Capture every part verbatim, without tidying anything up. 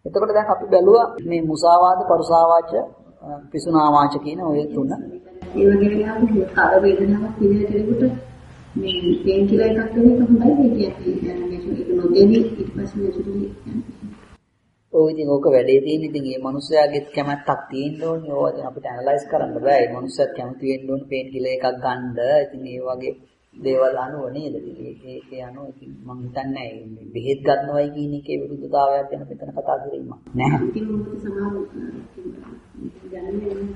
එතකොට දැන් අපි බැලුවා මේ මුසාවාද, පරුසාවාච, පිසුනාවාච කියන ඔය තුන. ඒ වගේ වෙලාවක කාල වේදනාවක් පිළිවෙලට මේ පේන් කියලා එකක් වෙන එක හොඳයි කියන්නේ ඒක නොදෙනි ඊට පස්සේ නැතුනේ. ඔය ඉතින් ඕක වැඩේ තියෙන ඉතින් මේ මිනිස්යාගේ කැමැත්තක් තියෙන්න ඕනේ. ඕවා දැන් අපිට ඇනලයිස් කරන්න බෑ. මේ මිනිස්සුත් කැමති වෙන්න ඕනේ පේන් කිලර් එකක් ගන්න. ඉතින් මේ වගේ දේවල් අනුව නේද? ඒක ඒක අනුව ඉතින් මම හිතන්නේ මේ බෙහෙත් ගන්නවයි කියන එකේ විරුද්ධතාවයක් ගැන මෙතන කතා කිරීමක් නැහැ. ඉතින් මොකද සමහර ගන්නේ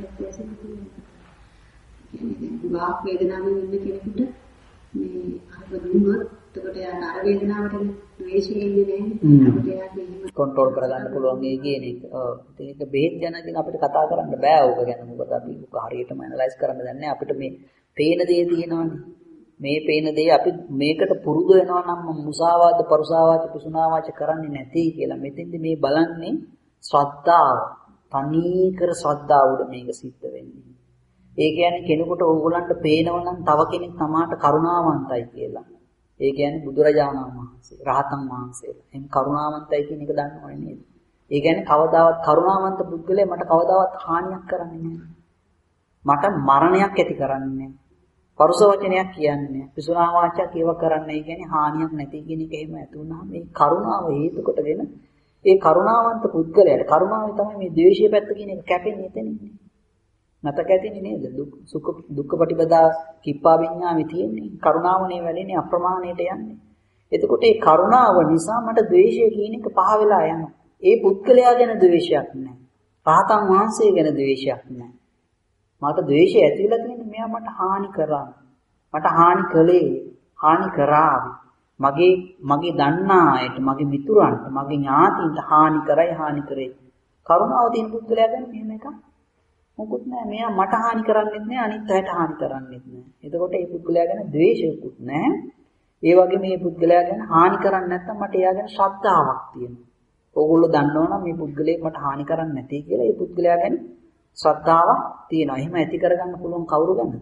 වාක් වේදනාවෙන් ඉන්න කෙනෙකුට මේ අහක දුන්නොත් එතකොට යා නර වේදනාවට ද්වේෂයෙන් ඉන්නේ නැහැ. අපිට යාගේ එහෙම කන්ට්‍රෝල් කරගන්න පුළුවන් ඒ කියන එක. ඔව්. ඉතින් ඒක බෙහෙත් ගැන ඉතින් අපිට කතා කරන්න බෑ ඕක ගැන. මොකද අපි ඕක හරියටම ඇනලයිස් කරන්න දන්නේ නැහැ. අපිට මේ පේන දේ තියෙනවනේ. මේ පේන දේ අපි මේකට පුරුදු වෙනවා නම් මුසාවාද, පරුසාවාච, පිසුනාවාච කරන්නේ නැති කියලා. මෙතෙන්දි මේ බලන්නේ ශ්‍රද්ධාව. තනී කර ශ්‍රද්ධාව උඩ මේක සිද්ධ වෙන්නේ. ඒ කියන්නේ කෙනෙකුට ඕගොල්ලන්ට පේනව නම් තව කෙනෙක් තමාට කරුණාවන්තයි කියලා. ඒ කියන්නේ බුදුරජාණන් වහන්සේ, රහතන් වහන්සේලා. එහෙනම් කරුණාවන්තයි කියන එක දන්නවනේ නේද? ඒ කියන්නේ කවදාවත් කරුණාවන්ත පුද්ගලයා මට කවදාවත් හානියක් කරන්නේ නැහැ. මට මරණයක් ඇති කරන්නේ නැහැ. පරුස වචනයක් කියන්නේ නැහැ. පිසුනා වාචයක් ඒව කරන්නේ. ඒ කියන්නේ හානියක් නැති කියන එක එහෙම ඇති වුණාම මේ කරුණාව හේතු කොටගෙන ඒ කරුණාවන්ත පුද්ගලයාට කරුණාවේ තමයි මේ ද්වේෂය පැත්ත කියන එක කැපෙන්නේ එතනින්නේ. නැතක ඇතිනේ නේද? දුක් සුඛ දුක්ඛ පටිපදා කිප්පා විඤ්ඤාමේ තියෙන්නේ. කරුණාවනේ වැඩෙන්නේ අප්‍රමාණයට යන්නේ. එතකොට ඒ කරුණාව නිසා මට ද්වේෂය කියන එක පහ වෙලා යනවා. ඒ පුද්ගලයා ගැන ද්වේෂයක් නැහැ. රහතන් වහන්සේ ගැන ද්වේෂයක් නැහැ. මට ද්වේෂය ඇති වෙලා තියෙන්නේ මෙයා මට හානි කරා. මට හානි කළේ, හානි කරාවි. මගේ මගේ දන්නා අයට, මගේ මිතුරන්ට, මගේ ඥාතීන්ට හානි කරයි, හානි කරේ. කරුණාව තියෙන පුද්ගලයා ගැන මෙහෙම එකක් මොකුත් නැහැ. මෙයා මට හානි කරන්නේත් නැහැ, අනිත් අයට හානි කරන්නේත් නැහැ. එතකොට මේ පුද්ගලයා ගැන ද්වේෂයකුත් නැහැ. ඒ වගේ මේ පුද්ගලයා ගැන හානි කරන්නේ නැත්නම් මට එයා ගැන ශ්‍රද්ධාවක් තියෙනවා. ඕගොල්ලෝ දන්නවනම් මේ පුද්ගලයා මට හානි කරන්නේ නැtei කියලා ඒ පුද්ගලයා ගැන ශ්‍රද්ධාවක් තියෙනවා. එහෙම ඇති කරගන්න පුළුවන් කවුරු ගැනද?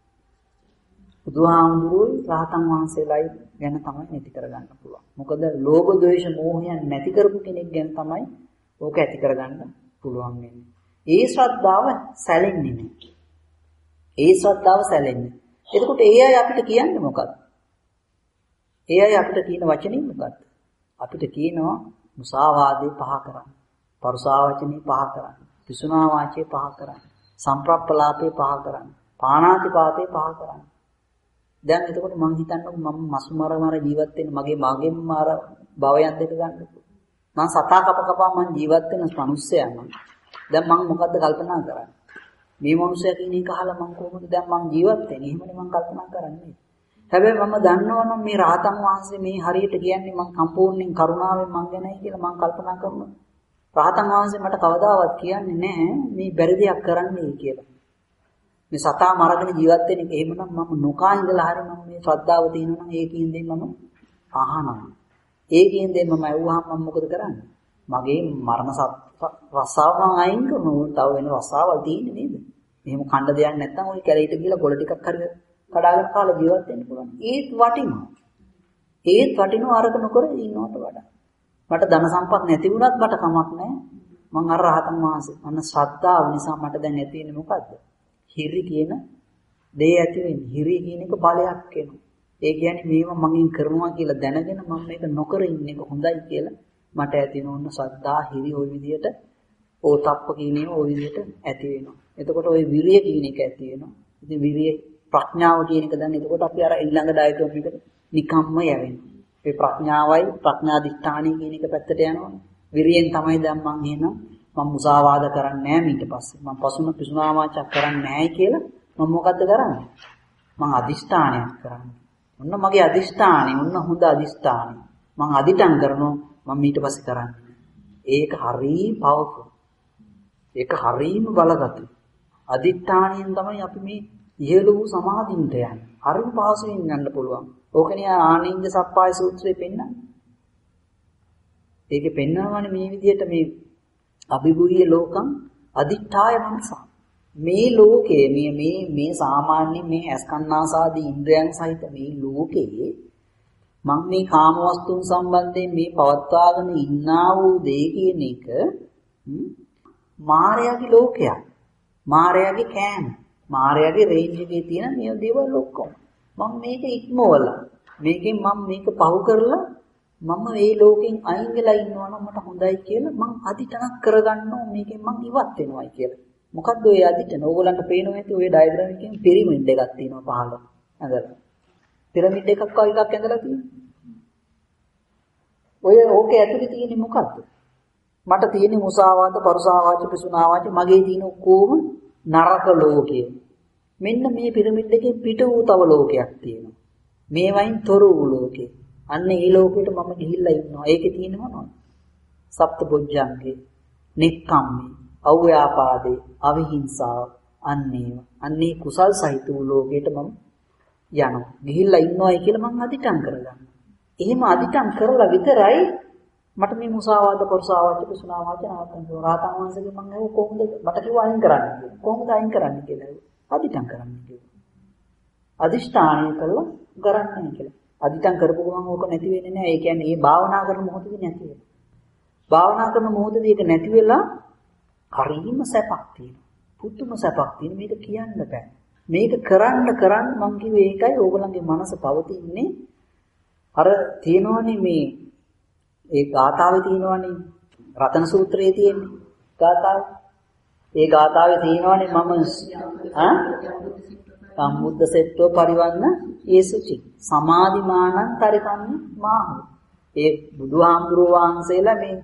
බුදුහාමුදුරුවෝ රහතන් වහන්සේලායි ගැන තමයි ඇති කරගන්න පුළුවන්. මොකද ලෝභ ද්වේෂ මෝහයන් නැති කරපු කෙනෙක් ගැන තමයි ඕක ඇති කරගන්න පුළුවන් වෙන්නේ. ඒ ශ්‍රද්ධාව සැලෙන්නේ නැහැ. ඒ ශ්‍රද්ධාව සැලෙන්නේ. එතකොට ඒ අය අපිට කියන්නේ මොකක්ද? ඒ අය අපිට කියන වචනේ මොකක්ද? අපිට කියනවා මුසාවාදේ පහ කරන්න. පරුසාවචනේ පහ කරන්න. පිසුනා වාචේ පහ කරන්න. සම්ප්‍රප්පලාපේ පහ කරන්න. පාණාතිපාතේ පහ කරන්න. දැන් එතකොට මං හිතන්නේ මම මසුමර මර ජීවත් වෙන මගේ මගෙන් මාර භවයන් දෙක ගන්නකො. මං සතා කප කපා මං ජීවත් වෙන මිනිස්සයා මං. දැන් මං මොකද්ද කල්පනා කරන්නේ? මේ මිනිස්සයා කියන එක අහලා මං කොහොමද දැන් මං ජීවත් වෙන්නේ? එහෙමනේ මං කල්පනා කරන්නේ. හැබැයි මම දන්නවනම් මේ රහතන් වහන්සේ මේ හරියට කියන්නේ මං සම්පූර්ණයෙන් කරුණාවෙන් මං ගැනයි කියලා මං කල්පනා කරනවා. රහතන් වහන්සේ මට කවදාවත් කියන්නේ නැහැ මේ බැරි දෙයක් කරන්නයි කියලා. මේ සතා මරගෙන ජීවත් වෙන එක එහෙමනම් මම නොකා ඉඳලා හරි මම මේ ශ්‍රද්ධාව තියෙනවා නම් ඒ කියන දේ මම අහනවා. ඒ කියන දේ මම ඇහුවාම මම මොකද කරන්නේ? මගේ මරණ රසාව මම අයින් කරනවා. තව වෙන රසාවල් තියෙන්නේ නේද? එහෙම කණ්ඩ දෙයක් නැත්නම් ওই කැලේට ගිහලා ගොඩ ටිකක් හරි කඩාගෙන කාලා ජීවත් වෙන්න පුළුවන්. ඒත් වටිනවා. ඒත් වටිනවා අරක නොකර ඉන්නවට වඩා. මට ධන සම්පත් නැති වුණත් මට කමක් නැහැ. මං අර රහතන් වහන්සේ අන්න ශ්‍රද්ධාව නිසා මට දැන් ඇති වෙන්නේ මොකද්ද? හිරි කියන දේ ඇති වෙන්නේ. හිරි කියන එක බලයක් වෙනවා. ඒ කියන්නේ මේව මගෙන් කරනවා කියලා දැනගෙන මම මේක නොකර ඉන්න එක හොඳයි කියලා මට ඇති වෙන ශ්‍රද්ධා හිරි ওই විදියට ඕතප්ප කියන ඒවා ওই විදියට ඇති වෙනවා. එතකොට ওই විරිය කියන එක ඇති වෙනවා. ඉතින් විරිය ප්‍රඥාව කියන එක දැන් එතකොට අපි අර ඊළඟ ඩයග්‍රෑම් එකට නිකම්ම යවෙනවා. ඒ ප්‍රඥාවයි ප්‍රඥාදිෂ්ඨානයි කියන එක පැත්තට යනවා. විරියෙන් තමයි දැන් මම එහෙනම් මම මුසාවාද කරන්නේ නැහැ ඊට පස්සේ. මම පසුන පිසුනා වාචක් කරන්නේ නැහැ කියලා මම මොකද්ද කරන්නේ? මම අදිෂ්ඨානයක් කරන්නේ. ඔන්න මගේ අදිෂ්ඨානෙ, ඔන්න හොඳ අදිෂ්ඨානෙ. මම අදිටන් කරනවා මම ඊට පස්සේ කරන්නේ. ඒක හරිය පවර්ෆුල්. ඒක හරියම බලගතුයි. අදිෂ්ඨානයෙන් තමයි අපි මේ ඉහළ වූ සමාධියට යන්නේ. හරිය පහසුවෙන් යන්න පුළුවන්. ඕකනේ ආනින්ජ සප්පාය සූත්‍රයේ පෙන්නන්නේ. ඒකේ පෙන්නනවානේ මේ විදිහට මේ අභිභූය ලෝකං අදිඨාය මනසා. මේ ලෝකයේ මේ මේ මේ සාමාන්‍ය මේ ඇස්කන්නාසාදී ඉන්ද්‍රයන් සහිත මේ ලෝකයේ මම මේ කාම වස්තුන් සම්බන්ධයෙන් මේ පවත්වාගෙන ඉන්නා වූ දේ කියන එක මායාවේ ලෝකයක්. මායාවේ කෑම. මායාවේ රේන්ජ් එකේ තියෙන මේ දේවල් ඔක්කොම. මම මේක ඉක්මවලා මේකෙන් මම මේක පහු කරලා මම මේ ලෝකෙන් අයින් වෙලා ඉන්නවා නම් මට හොඳයි කියලා මං අදිටනක් කරගන්නවා මේකෙන් මං ඉවත් වෙනවායි කියලා. මොකද්ද ඔය අදිටන? ඕගොල්ලන්ට පේනවා ඇති ඔය ඩයග්‍රෑම් එකෙන් පිරමිඩ් එකක් තියෙනවා පහළ. ඇඳලා. පිරමිඩ් එකක් වගේ එකක් ඇඳලා තියෙනවා. ඔය ඕකේ ඇතුලේ තියෙන්නේ මොකද්ද? මට තියෙන්නේ මුසාවාද, පරුසාවාද, පිසුනාවාද මගේ තියෙන ඔක්කොම නරක ලෝකය. මෙන්න මේ පිරමිඩ් එකේ පිට වූ තව ලෝකයක් තියෙනවා. මේ වයින් තොර වූ ලෝකේ. අන්න ඒ ලෝකෙට මම ගිහිල්ලා ඉන්නවා. ඒකේ තියෙන්නේ මොනවද? සප්තබොජ්ජංගේ, නික්කම්මේ, අව්‍යාපාදේ, අවිහිංසාව, අන්නේව. අන්නේ කුසල් සහිත වූ ලෝකෙට මම යනවා. ගිහිල්ලා ඉන්නවායි කියලා මම අදිටන් කරගන්නවා. එහෙම අදිටන් කරලා විතරයි මට මේ මුසාවාද, පරුසාවාද, පිසුනාවාද නවත්තන්න ඕන. රාතන් වහන්සේගෙන් මම අහුව කොහොමද මට කිව්ව අයින් කරන්න කියලා. කොහොමද අයින් කරන්න කියලා. අදිටන් කරන්න කිව්වා. අදිෂ්ඨානය කළා කරන්නේ කියලා. අදිටන් කරපු ගමන් ඕක නැති වෙන්නේ නැහැ. ඒ කියන්නේ මේ භාවනා කරන මොහොතදී නැති වෙනවා. භාවනා කරන මොහොතදී ඒක නැති වෙලා හරිම සැපක් තියෙනවා. පුදුම සැපක් තියෙන මේක කියන්න බෑ. මේක කරන්න කරන්න මං කිව්වේ ඒකයි ඕගොල්ලන්ගේ මනස පවතින්නේ අර තියෙනවනේ මේ ඒ ගාථාවේ තියෙනවනේ රතන සූත්‍රයේ තියෙන්නේ ගාථාව. ඒ ගාථාවේ තියෙනවනේ මම ආ සම්බුද්ධ සෙට්ටෝ පරිවන්න යේසුචි සමාධිමානං තරිකන්න මාහු. ඒ බුදුහාමුදුරුවෝ වහන්සේලා මේ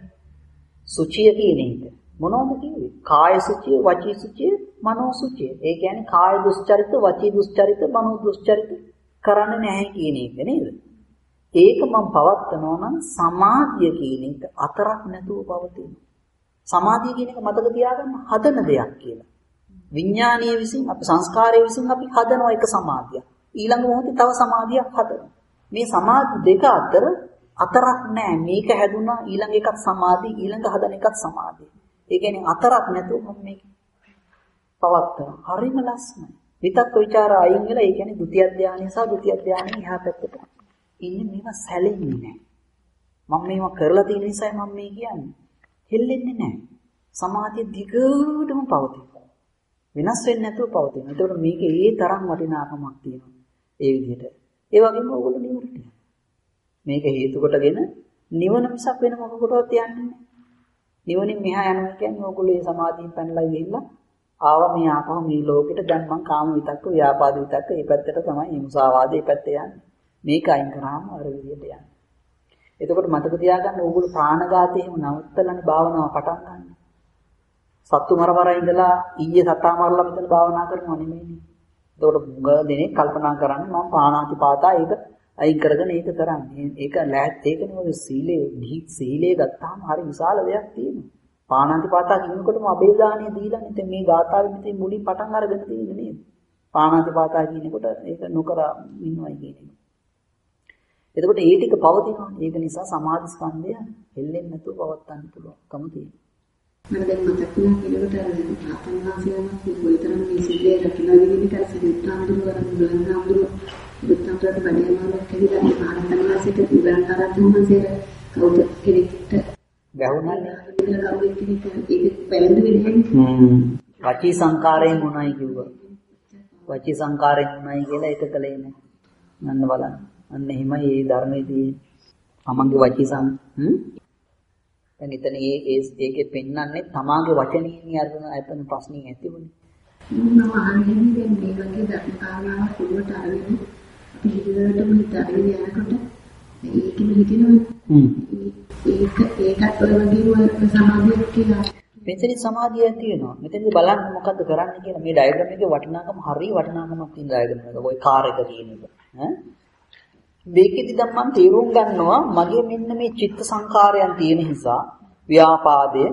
සුචිය කියන එක මොනවද කිව්වේ? කාය සුචිය, වචී සුචිය, මනෝ සුචිය. ඒ කියන්නේ කාය දුස්චරිත, වචී දුස්චරිත, මනෝ දුස්චරිත කරන්නේ නැහැ කියන එක නේද? ඒක මම පවත්නවා නම් සමාධිය කියන එක අතරක් නැතුව පවතින. සමාධිය කියන එක මතක තියාගන්න හදන දෙයක් කියලා. විඥානීය විසින් අපි සංස්කාරයේ විසින් අපි හදනවා එක සමාධියක්. ඊළඟ මොහොතේ තව සමාධියක් හදනවා. මේ සමාධි දෙක අතර අතරක් නැහැ. මේක හැදුනා ඊළඟ එකත් සමාධි, ඊළඟ හදන එකත් සමාධි. ඒ කියන්නේ අතරක් නැතුව මම මේක පවත්නවා. හරිම ලස්සනයි. විතක්ක ਵਿਚාර අයින් වෙලා ඒ කියන්නේ ဒုတိ ය ධානය සහ ဒုတိ ය ධානය එහා පැත්තට ඉන්නේ මේවා සැලෙන්නේ නැහැ. මම මේවා කරලා තියෙන නිසා මම මේ කියන්නේ. හෙල්ලෙන්නේ නැහැ. සමාධිය දිගටම පවතිනවා. වෙනස් වෙන්නේ නැතුව පවතිනවා. ඒතකොට මේකේ ඒ තරම් වටිනාකමක් තියෙනවා. ඒ විදිහට. ඒ වගේම ඕගොල්ලෝ නිවනට යනවා. මේක හේතු කොටගෙන නිවන මිසක් වෙන මොකකටවත් යන්නේ නැහැ. නිවනින් මෙහා යනවා කියන්නේ ඕගොල්ලෝ මේ සමාධියෙන් පැනලා ගිහිල්ලා ආව මේ ආපහු මේ ලෝකෙට දැන් මං කාම විතක්ක, ව්‍යාපාද විතක්ක මේ පැත්තට තමයි මේ මුසාවාදේ පැත්තේ යන්නේ. මේක අයින් කරාම අර විදිහට යන්නේ. එතකොට මතක තියාගන්න ඕගොල්ලෝ ප්‍රාණඝාතය එහෙම නවත්තලානේ භාවනාව පටන් ගන්න. සත්තු මරවර ඉඳලා ඊයේ සතා මරලා මෙතන භාවනා කරනවා නෙමෙයිනේ. එතකොට මුග දෙනෙක් කල්පනා කරන්නේ මම පාණාතිපාතා ඒක අයින් කරගෙන ඒක කරන්නේ. ඒක ලෑත් ඒකනේ ඔය සීලේ ගිහි සීලේ ගත්තාම හරි විශාල දෙයක් තියෙනවා. පාණාතිපාතා කියනකොටම අබේදානිය දීලා ඉතින් මේ ගාථාවේ මෙතන මුලින් පටන් අරගෙන තියෙන්නේ නේද? පාණාතිපාතා කියනකොට ඒක නොකර ඉන්නවයි කියන එක. එතකොට ඒ ටික පවතිනවා. ඒක නිසා සමාධි ස්කන්ධය හෙල්ලෙන්නේ නැතුව පවත්වන්න පුළුවන්කම තියෙනවා. මම දැන් මතක් වුණා කියනකොට අර ආතන් වාසියමක් කොයිතරම් මේ සිල්ලේ රකින්න විදිහට අර සිතාඳුර කරන් බුලන්නාඳුර බුද්ධාන්තරට බඩේමාවක් කියලා මේ ආතන් වාසියට බුලන්තරන් වහන්සේට කවුද කෙනෙක්ට ගැහුණානේ කවුද කෙනෙක්ට ඒක පැලඳුනේ නැහැ. හ්ම් වචී සංකාරයෙන් මොනයි කිව්වා. වචී සංකාරයෙන් මොනයි කියලා ඒක කලේ නෑ. නන්න බලන්න. අන්න එහෙමයි මේ ධර්මයේදී තමන්ගේ වචී සම් හ්ම් දැන් එතන ඒ ඒකේ පෙන්වන්නේ තමාගේ වචනීය අරගෙන අතන ප්‍රශ්නිය ඇතිවනේ. මම අහන්නේ දැන් මේ වගේ ධර්ම කාරණාවක් පුරුවට අරගෙන අපි හිතේටම හිතාගෙන යනකොට ඒකෙම හිතෙනවා. හ්ම්. ඒක ඒකත් ඔය වගේම සමාධියක් කියලා. මෙතන සමාධිය තියෙනවා. මෙතනදී බලන්න මොකද්ද කරන්න කියලා මේ ඩයග්‍රෑම් එකේ වටිනාකම හරිය වටිනාකමක් තියෙන ඩයග්‍රෑම් එක. ඔය කාර් එක කියන එක. ඈ මේකෙදි දැන් මම තේරුම් ගන්නවා මගේ මෙන්න මේ චිත්ත සංකාරයන් තියෙන නිසා ව්‍යාපාදය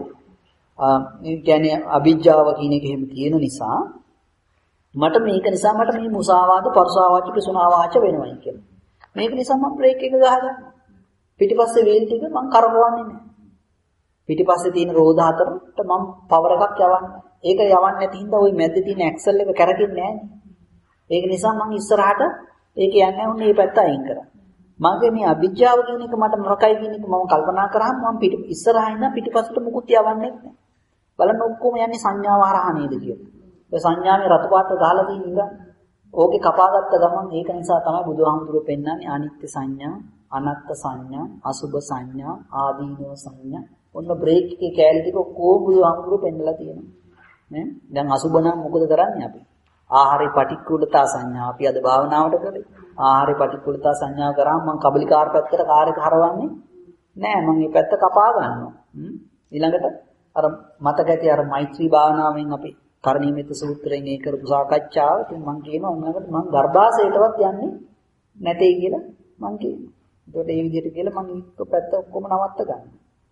ඒ කියන්නේ අවිජ්ජාව කියන එක එහෙම තියෙන නිසා මට මේක නිසා මට මේ මුසාවාද පරුසාවාච පිසුනාවාච වෙනවයි කියලා. මේක නිසා මම බ්‍රේක් එක ගහගන්නවා. පිටිපස්සේ වීල් ටික මම කරකවන්නේ නැහැ. පිටිපස්සේ තියෙන රෝද හතරට මම පවර් එකක් යවන්නේ. ඒක යවන්නේ නැති හින්දා ওই මැද්දේ තියෙන ඇක්සල් එක කරකින්නේ නැහැ. ඒක නිසා මම ඉස්සරහට ඒක යන්නේ උන්නේ මේ පැත්ත අයින් කරා. මගේ මේ අවිජ්ජාව කියන එක මට නරකයි කියන එක මම කල්පනා කරාම මම පිට ඉස්සරහා ඉඳන් පිටිපස්සට මුකුත් යවන්නේ නැහැ. බලන්න ඔක්කොම යන්නේ සංඥාව හරහා නේද කියලා. ඒ සංඥාවේ රතු පාට ගහලා තියෙන ඉඳන් ඕකේ කපාගත්ත ගමන් ඒක නිසා තමයි බුදුහාමුදුරුවෝ පෙන්නන්නේ අනිත්‍ය සංඥා, අනත්ත් සංඥා, අසුභ සංඥා, ආදීනව සංඥා. ඔන්න බ්‍රේක් එකේ කැලේ ටික ඔක්කොම බුදුහාමුදුරුවෝ පෙන්නලා තියෙනවා. නේ? දැන් අසුභ නම් මොකද කරන්නේ අපි? ආහාරේ පටික්කුලතා සංඥා අපි අද භාවනාවට කරේ. ආහාරේ පටික්කුලතා සංඥා කරාම මම කබලිකාර පැත්තට කාර් එක හරවන්නේ නෑ. මම මේ පැත්ත කපා ගන්නවා. ඊළඟට අර මතක ඇති අර මෛත්‍රී භාවනාවෙන් අපි කරණීයමෙත් සූත්‍රයෙන් ඒ කරපු සාකච්ඡාව. ඉතින් මම කියනවා ඊළඟට මම ගර්භාෂයටවත් යන්නේ නැtei කියලා මම කියනවා. ඒකට ඒ විදිහට කියලා මම එක පැත්ත ඔක්කොම නවත්ත ගන්නවා.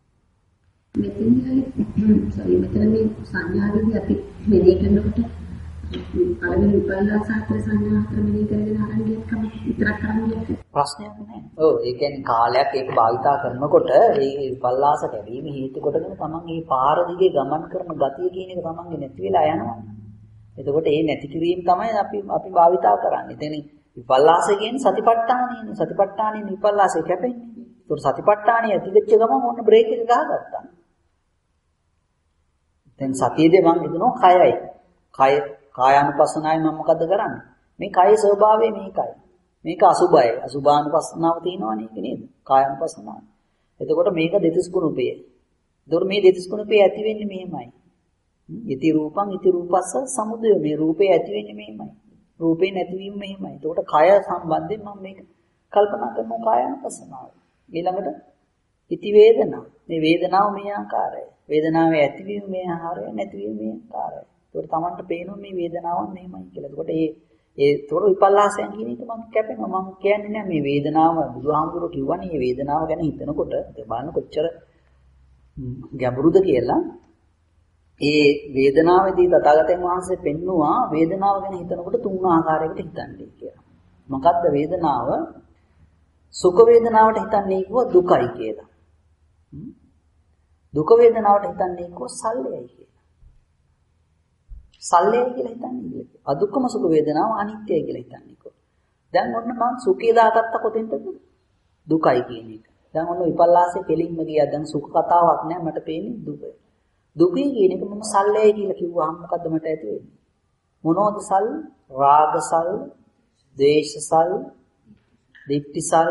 මෙතනයි සරි මෙතන මේ සංඥාවේදී අපි මෙලේ කරනකොට පළවෙනි විපල්ලාස හතර සංඥා හතර මෙලේ කරගෙන අරන් ගියත් කම විතරක් කරන්නේ ප්‍රශ්නයක් නෑ. ඔව් ඒ කියන්නේ කාලයක් ඒක භාවිතා කරනකොට ඒ විපල්ලාස කැවීම හේතු කොටගෙන තමන් මේ පාර දිගේ ගමන් කරන ගතිය කියන එක තමන්ගේ නැති වෙලා යනවා. එතකොට ඒ නැති කිරීම තමයි අපි අපි භාවිතා කරන්නේ. එතන විපල්ලාස කියන්නේ සතිපට්ඨානෙ. සතිපට්ඨානෙ විපල්ලාසෙ කැපෙන්නේ. ඒතකොට සතිපට්ඨානෙ ඇති වෙච්ච ගමන් ඔන්න බ්‍රේක් එක ගහගත්තා. දැන් සතියේදී මම හිතනවා කයයි. කය කායානුපස්සනාවයි මම මොකද්ද කරන්නේ? මේ කයේ ස්වභාවය මේකයි. මේක අසුභයි. අසුභානුපස්සනාව තියෙනවා නේද? කායානුපස්සනාව. එතකොට මේක දෙතිස් කුණුපය. ඒතකොට මේ දෙතිස් කුණුපය ඇති වෙන්නේ මෙහෙමයි. ඉති රූපං ඉති රූපස්ස සමුදය. මේ රූපේ ඇති වෙන්නේ මෙහෙමයි. රූපේ නැතිවීම මෙහෙමයි. එතකොට කය සම්බන්ධයෙන් මම මේක කල්පනා කරනවා කායානුපස්සනාව. ඊළඟට ඉති වේදනා. මේ වේදනාව මේ ආකාරයයි. වේදනාවේ ඇතිවීම මේ ආකාරය නැතිවීම මේ ආකාරයයි. ඒකට Tamanට පේනවා මේ වේදනාවන් මෙහෙමයි කියලා. ඒකට ඒ ඒ තොර විපල්ලාසයන් කියන එක මම කැපෙනවා. මම කියන්නේ නැහැ මේ වේදනාව බුදුහාමුදුරුවෝ කිව්වනේ මේ වේදනාව ගැන හිතනකොට බලන්න කොච්චර ගැඹුරුද කියලා. ඒ වේදනාවේදී තථාගතයන් වහන්සේ පෙන්නවා වේදනාව ගැන හිතනකොට තුන් ආකාරයකට හිතන්නේ කියලා. මොකද්ද වේදනාව? සුඛ වේදනාවට හිතන්නේ කිව්ව දුකයි කියලා. දුක වේදනාවට හිතන්නේ කිව්ව සල්ලයයි කියලා. සල්ලේ කියලා හිතන්නේ කියලා. අදුක්කම සුඛ වේදනාව අනිත්‍යයි කියලා හිතන්නේ කො. දැන් ඔන්න මං සුඛය දාගත්ත කොතෙන්ද? දුකයි කියන එක. දැන් ඔන්න විපල්ලාසයේ කෙලින්ම ගියා. දැන් සුඛ කතාවක් නෑ මට පේන්නේ දුක. දුකයි කියන එක මම සල්ලේ කියලා කිව්වහම මොකද්ද මට ඇති වෙන්නේ? මොනවද සල්? රාග සල්, ද්වේෂ සල්, දිට්ඨි සල්,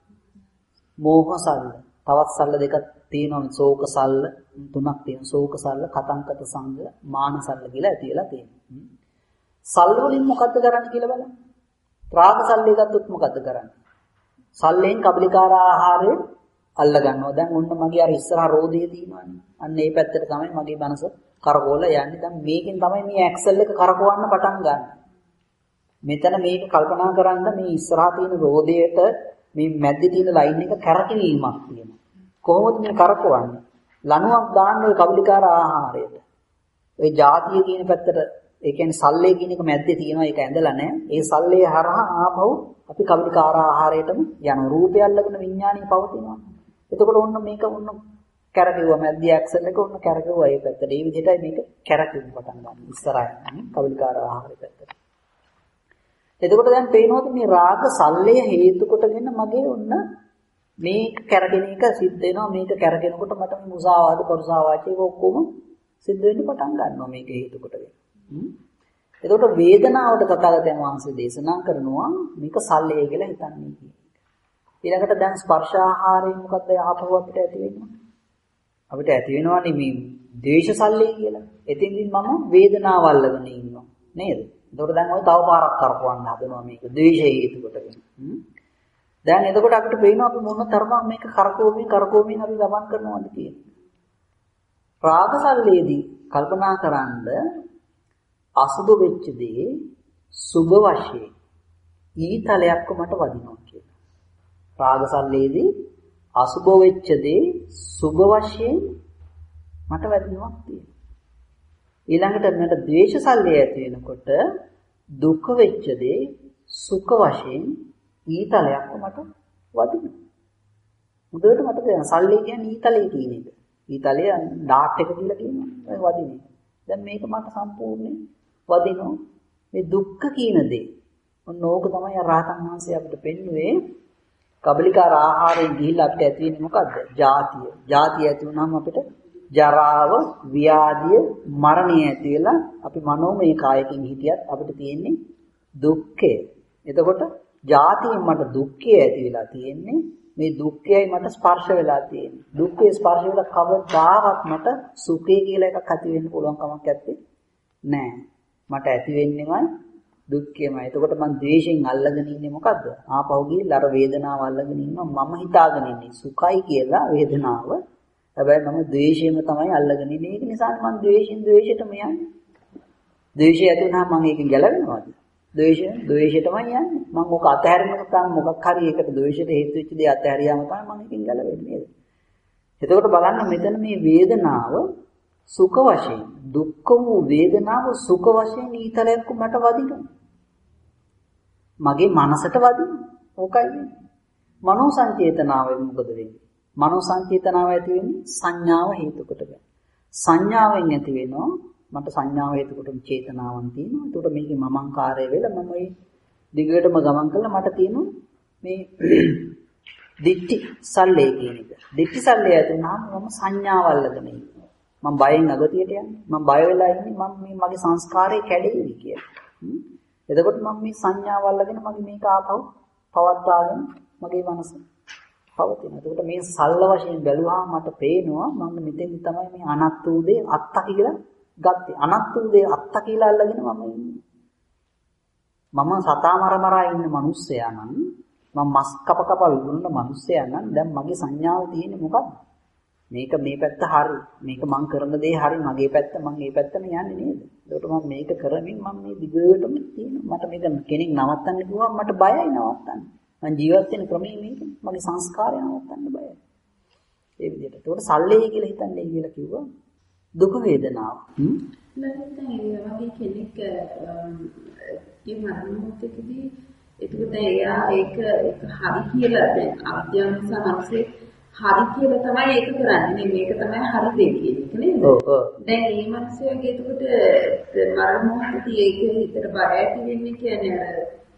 මෝහ සල්. තවත් සල්ල දෙකක් තියෙනවා. ශෝක සල්ල තුනක් තියෙනවා. ශෝක සල්ල, කතංකත සංග, මාන සල්ල කියලා ඇතිලා තියෙනවා. සල්ල වලින් මොකද්ද කරන්නේ කියලා බලන්න. රාග සල්ලේ ගත්තොත් මොකද්ද කරන්නේ? සල්ලෙන් කබලිකාර ආහාරය අල්ල ගන්නවා. දැන් ඔන්න මගේ අර ඉස්සරහා රෝදේ තියෙනවානේ. අන්න ඒ පැත්තට තමයි මගේ මනස කරකවලා යන්නේ. දැන් මේකෙන් තමයි මේ ඇක්සල් එක කරකවන්න පටන් ගන්න. මෙතන මේක කල්පනා කරන්න මේ ඉස්සරහා තියෙන රෝදයට මේ මැද්දේ තියෙන ලයින් එක කැරකෙවීමක් තියෙනවා. කොහොමද මේ කරකවන්නේ? ලණුවක් දාන්න ඔය කබලිකාර ආහාරයට. ඔය ಜಾතිය කියන පැත්තට ඒ කියන්නේ සල්ලේ කියන එක මැද්දේ තියෙනවා. ඒක ඇඳලා නැහැ. ඒ සල්ලේ හරහා ආපහු අපි කබලිකාර ආහාරයටම යන රූපය අල්ලගෙන විඥාණය පවතිනවා. එතකොට ඔන්න මේක ඔන්න කැරකෙවුවා මැද්දේ ඇක්සල් එක ඔන්න කැරකෙවුවා ඒ පැත්තට. ඒ විදිහටයි මේක කැරකෙන්න පටන් ගන්න. ඉස්සරහින් කබලිකාර ආහාරය පැත්තට. එතකොට දැන් පේනවද මේ රාග සල්ලය හේතු කොටගෙන මගේ ඔන්න මේක කැරගෙන එක සිද්ධ වෙනවා. මේක කැරගෙනකොට මට මේ මුසාවාද පරුසාවාච ඒක ඔක්කොම සිද්ධ වෙන්න පටන් ගන්නවා මේක හේතු කොටගෙන. එතකොට වේදනාවට තථාගතයන් වහන්සේ දේශනා කරනවා මේක සල්ලය කියලා හිතන්නේ කියන එක. ඊළඟට දැන් ස්පර්ශාහාරයෙන් මොකද්ද ආපහු අපිට ඇති වෙන්නේ? අපිට ඇති වෙනවානේ මේ ද්වේෂ සල්ලය කියලා. එතෙන්දින් මම වේදනාව අල්ලගෙන ඉන්නවා නේද? එතකොට දැන් ඔය තව පාරක් කරකවන්න හදනවා මේක ද්වේෂ හේතු කොටගෙන. දැන් එතකොට අපිට පේනවා අපි මොන තරමක් මේක කරකවමින් කරකවමින් අපි ගමන් කරනවද කියන්නේ. රාගසල්ලේදී කල්පනා කරන්ද අසුභ වෙච්ච දේ සුභ වශයෙන් ඊතලයක්ව මට වදිනවා කියලා. රාගසල්ලේදී අසුභ වෙච්ච දේ සුභ වශයෙන් මට වදිනවා තියෙනවා. ඊළඟට මට ද්වේෂසල්ලේ ඇති වෙනකොට දුක වෙච්ච දේ සුඛ වශයෙන් ඊතලයක්ව මට වදිනවා. මුදවට මතක ගන්න සල්ලේ කියන්නේ ඊතලයේ කියන එක. ඊතලය ඩාට් එක කියලා කියනවා. ඒ වදිනේ. දැන් මේක මට සම්පූර්ණයෙන් වදිනවා. මේ දුක්ඛ කියන දේ. ඔන්න ඕක තමයි රහතන් වහන්සේ අපිට පෙන්වුවේ කබලිකාර ආහාරයෙන් ගිහිල්ලා අපිට ඇති වෙන්නේ මොකද්ද? ජාතිය. ජාතිය ඇති වුණාම අපිට ජරාව, ව්‍යාධිය, මරණය ඇති වෙලා අපි මනෝමය කායකින් හිටියත් අපිට තියෙන්නේ දුක්ඛය. එතකොට ජාතියෙන් මට දුක්ඛය ඇති වෙලා තියෙන්නේ. මේ දුක්ඛයයි මට ස්පර්ශ වෙලා තියෙන්නේ. දුක්ඛේ ස්පර්ශ වෙලා කවදාවත් මට සුඛය කියලා එකක් ඇති වෙන්න පුළුවන් කමක් නැත්තේ නෑ. මට ඇති වෙන්නේමයි දුක්ඛයමයි. එතකොට මං ද්වේෂයෙන් අල්ලගෙන ඉන්නේ මොකද්ද? ආපහු ගිහිල්ලා අර වේදනාව අල්ලගෙන ඉන්නවා. මම හිතාගෙන ඉන්නේ සුඛයි කියලා වේදනාව. හැබැයි මම ද්වේෂයෙන්ම තමයි අල්ලගෙන ඉන්නේ. ඒක නිසා මං ද්වේෂයෙන් ද්වේෂයටම යන්නේ. ද්වේෂය ඇති වුණාම මං ඒකෙන් ගැලවෙනවද? ද්වේෂය ද්වේෂයටමයි යන්නේ. මං ඕක අතහැරෙන්නක තමයි මොකක් හරි ඒකට ද්වේෂයට හේතු වෙච්ච දේ අතහැරියාම තමයි මං එකෙන් ගැලවෙන්නේ නේද? එතකොට බලන්න මෙතන මේ වේදනාව සුඛ වශයෙන් දුක්ඛ වූ වේදනාව සුඛ වශයෙන් ඊතලයක් මට වදිනවා. මගේ මනසට වදිනවා. ඕකයි වෙන්නේ. මනෝ සංචේතනාවෙන් මොකද වෙන්නේ? මනෝ සංචේතනාව ඇති වෙන්නේ සංඥාව හේතු කොටගෙන. සංඥාවෙන් ඇති වෙනවා මට සංඥාව හේතු කොටම චේතනාවන් තියෙනවා. ඒකට මේකේ මමංකාරය වෙලා මම මේ දිගටම ගමන් කළා මට තියෙනවා මේ දිට්ඨි සල්ලේ කියන එක. දිට්ඨි සල්ලේ ඇති වුණාම මම සංඥාව අල්ලගෙන ඉන්නවා. මම බයෙන් අගතියට යන්නේ. මම බය වෙලා ඉන්නේ මම මේ මගේ සංස්කාරේ කැඩෙන්නේ කියලා. එතකොට මම මේ සංඥාව අල්ලගෙන මගේ මේක ආපහු පවත්වාගෙන මගේ මනස පවතින. එතකොට මේ සල්ල වශයෙන් බැලුවාම මට පේනවා මම මෙතෙන්දි තමයි මේ අනත්ත උදේ අත්ත කියලා ගත්තේ. අනත්ත උදේ අත්ත කියලා අල්ලගෙන මම ඉන්නේ. මම සතා මර මරා ඉන්න මිනිස්සයා නම් මම මස් කප කප විඳින්න මිනිස්සයා නම් දැන් මගේ සංඥාව තියෙන්නේ මොකක්ද? මේක මේ පැත්ත හරි. මේක මං කරන දේ හරි. මගේ පැත්ත මං මේ පැත්තම යන්නේ නේද? ඒකට මම මේක කරමින් මම මේ දිගටම තියෙනවා. මට මේක කෙනෙක් නවත්තන්න කිව්වම මට බයයි නවත්තන්න. මං ජීවත් වෙන ක්‍රමයේ මේක. මගේ සංස්කාරය නවත්තන්න බයයි. ඒ විදිහට. ඒකට සල්ලේ කියලා හිතන්නේ කියලා කිව්වා. දුක වේදනාව. හ්ම්. නැත්නම් ඒ වගේ කෙනෙක් ඒ මරණයකදී එතකොට එයා ඒක ඒක හරි කියලා දැන් අධ්‍යාත්ම සංස්සේ හරි කියලා තමයි ඒක කරන්නේ. මේක තමයි හරි දෙය කියන එක නේද? ඔව් ඔව්. දැන් මේ මිනිස්සුගේ එතකොට මරණ මොහොතේ ඒක හිතට බය ඇති වෙන්නේ කියන්නේ අර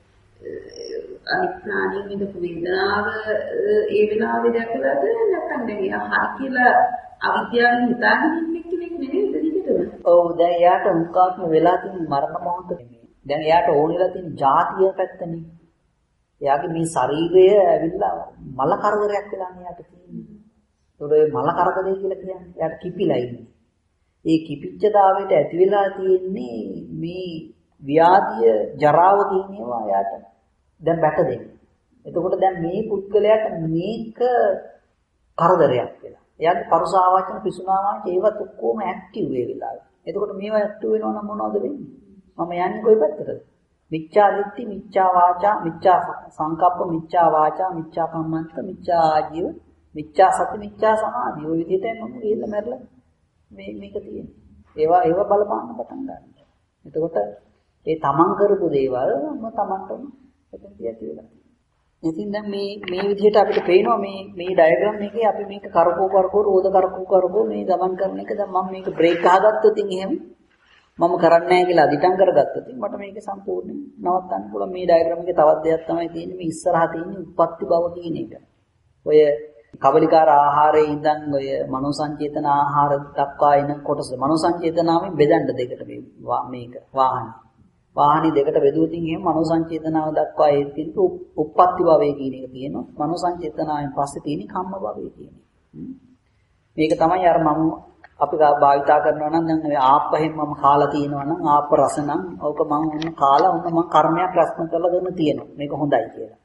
අනිත් ප්‍රාණීන් විඳපු වේදනාව ඒ වෙලාවේ දැකලාද නැත්නම් දැන් එයා හරි කියලා අවිද්‍යාවෙන් හිතාගෙන ඉන්නේ කෙනෙක් නෙවෙයි දෙවිදටම. ඔව් දැන් එයාට මුකාත්ම වෙලා තියෙන මරණ මොහොත නෙමෙයි. දැන් එයාට ඕනෙලා තියෙන ජාතිය පැත්තනේ. එයාගේ මේ ශරීරය ඇවිල්ලා මල කරදරයක් වෙලා එයාට තියෙන්නේ. ඒතකොට මල කරදරය කියලා කියන්නේ එයාට කිපිලා ඉන්නේ. ඒ කිපිච්ච දාවෙට ඇති වෙලා තියෙන්නේ මේ ව්‍යාධිය ජරාව කියන ඒවා එයාට දැන් බැට දෙන්නේ. එතකොට දැන් මේ පුද්ගලයාට මේක කරදරයක් වෙලා. එයාගේ පරුසා වචන පිසුනා වචන ඒවත් ඔක්කොම ඇක්ටිව් ඒ වෙලාවේ. එතකොට මේවා ඇක්ටිව් වෙනවා නම් මොනවද වෙන්නේ? මම යන්නේ කොයි පැත්තටද? මිච්ඡා දිට්ඨි, මිච්ඡා වාචා, මිච්ඡා සංකප්ප, මිච්ඡා වාචා, මිච්ඡා කම්මන්ත, මිච්ඡා ආජීව, මිච්ඡා සති, මිච්ඡා සමාධි. ඔය විදිහට මම ගිහිල්ලා මැරලා මේ මේක තියෙන්නේ. ඒවා ඒවා බලපාන්න පටන් ගන්නවා. එතකොට ඒ තමන් කරපු දේවල් මම තමන්ටම එතන තියති වෙලා. ඉතින් දැන් මේ මේ විදිහට අපිට පේනවා මේ මේ ඩයග්‍රෑම් එකේ අපි මේක කරකෝ කරකෝ රෝද කරකෝ කරකෝ මේ ගමන් කරන එක දැන් මම මේක බ්‍රේක් අහගත්තොත් එහෙම මම කරන්නේ නැහැ කියලා අදිටම් කරගත්තොත් මට මේක සම්පූර්ණයෙන් නවත්තන්න පුළුවන්. මේ ඩයග්‍රෑම් එකේ තවත් දෙයක් තමයි තියෙන්නේ මේ ඉස්සරහා තියෙන්නේ උප්පත්ති භව කියන එක. ඔය කබලිකාර ආහාරයේ ඉඳන් ඔය මනෝ සංචේතන ආහාර දක්වා එන කොටස මනෝ සංචේතනාවෙන් බෙදන්න දෙකට මේක වාහනේ. වාහනේ දෙකට බෙදුවොතින් එහෙම මනෝ සංචේතනාව දක්වා ඒ තියෙන උප්පත්ති භවය කියන එක තියෙනවා. මනෝ සංචේතනාවෙන් පස්සේ තියෙන්නේ කම්ම භවය කියන එක. මේක තමයි අර මම අපි භාවිතා කරනවා නම් දැන් ඔය ආප්පහෙන් මම කාලා තියෙනවා නම් ආප්ප රස නම් ඕක මම ඔන්න කාලා ඔන්න මම කර්මයක් රැස්න කරලා දෙන්න තියෙනවා. මේක හොඳයි කියලා.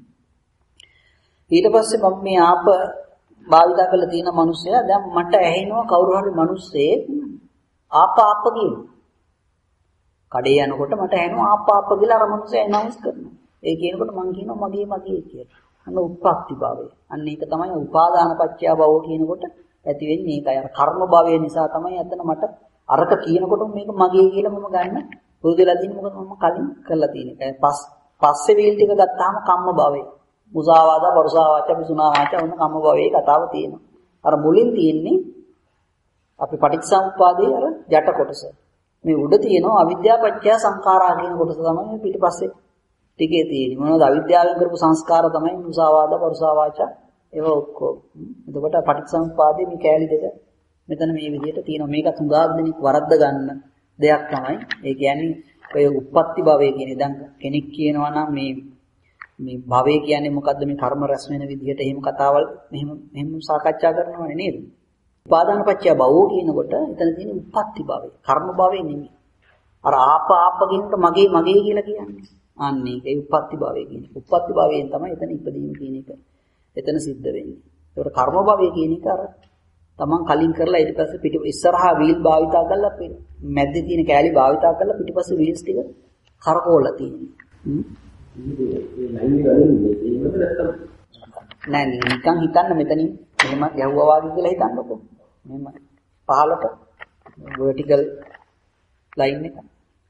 ඊට පස්සේ මම මේ ආප්ප භාවිතා කරලා තියෙන මිනිස්සයා දැන් මට ඇහෙනවා කවුරු හරි මිනිස්සෙක් ආප්ප ආප්ප කියනවා. කඩේ යනකොට මට ඇහෙනවා ආප්ප ආප්ප කියලා අර මිනිස්සයා ඇනවුන්ස් කරනවා. ඒ කියනකොට මම කියනවා මගේ මගේ කියලා. අන්න උප්පත්ති භාවය. අන්න ඒක තමයි උපාදාන පත්‍ය භව කියනකොට ඇති වෙන්නේ ඒකයි. අර කර්ම භවය නිසා තමයි අතන මට අරක කියනකොට මේක මගේ කියලා මම ගන්න පුරුදු වෙලා තියෙන්නේ. මොකද මම කලින් කරලා තියෙන එක. පස් පස්සේ වීල් ටික ගත්තාම කම්ම භවය. මුසාවාදා, පරුසාවාචා, පිසුනා වාචා වුණ කම්ම භවයේ කතාව තියෙනවා. අර මුලින් තියෙන්නේ අපි පටිච්චසමුප්පාදයේ අර යට කොටස. මේ උඩ තියෙනවා අවිද්‍යාව පත්‍ය සංඛාරා කියන කොටස තමයි පිටිපස්සේ ටිකේ තියෙන්නේ. මොනවද අවිද්‍යාවෙන් කරපු සංස්කාර තමයි මුසාවාද, පරුසා වාචා ඒවා ඔක්කොම. එතකොට පටිච්චසමුප්පාදයේ මේ කෑලි දෙක මෙතන මේ විදිහට තියෙනවා. මේක තුඟාක් දෙනෙක් වරද්ද ගන්න දෙයක් තමයි. ඒ කියන්නේ ඔය උප්පත්ති භවය කියන්නේ දැන් කෙනෙක් කියනවා නම් මේ මේ භවය කියන්නේ මොකද්ද මේ කර්ම රැස් වෙන විදිහට එහෙම කතාවල් මෙහෙම මෙහෙම සාකච්ඡා කරනවනේ නේද? උපාදාන පත්‍ය භවෝ කියනකොට එතන තියෙන උප්පත්ති භවය. කර්ම භවය නෙමෙයි. අර ආප ආප කියනකොට මගේ මගේ කියලා කියන්නේ. අන්න ඒකයි උප්පත්ති භවය කියන්නේ. උප්පත්ති භවයෙන් තමයි එතන ඉපදීම කියන එක. එතන සිද්ධ වෙන්නේ. ඒකට කර්ම භවය කියන එක අර තමන් කලින් කරලා ඊට පස්සේ පිට ඉස්සරහා වීල් භාවිතා කරලා මැද්දේ තියෙන කෑලි භාවිතා කරලා පිටිපස්සේ වීල්ස් ටික කරකවලා තියෙනවා. නෑ නිකන් හිතන්න මෙතනින් එහෙම ගැහුවා වගේ කියලා හිතන්නකො. මෙහෙම පහළට vertical line එක.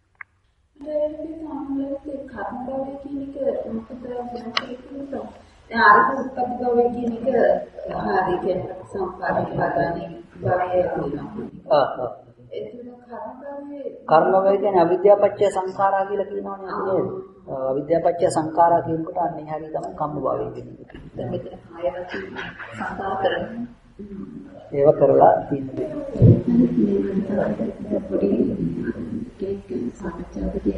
ඒ කර්ම භවය කියන එක මොකද දැන් අර උත්පත්ති භවය කියන එක හරි කියන්නේ සම්පාදක පදානේ භවය කියනවා. ආ ආ. ඒක කර්ම භවය කර්ම භවය කියන්නේ අවිද්‍යාපච්චය සංඛාරා කියලා කියනවනේ අපි නේද? අවිද්‍යාපච්චය සංඛාරා කියනකොට අන්නේ හැටි තමයි කම්ම භවය කියන්නේ. දැන් මෙතන ආයවති සංඛාර කරන්නේ. ඒව කරලා තියෙනවා. පොඩි කෙනෙක් සාකච්ඡාවකදී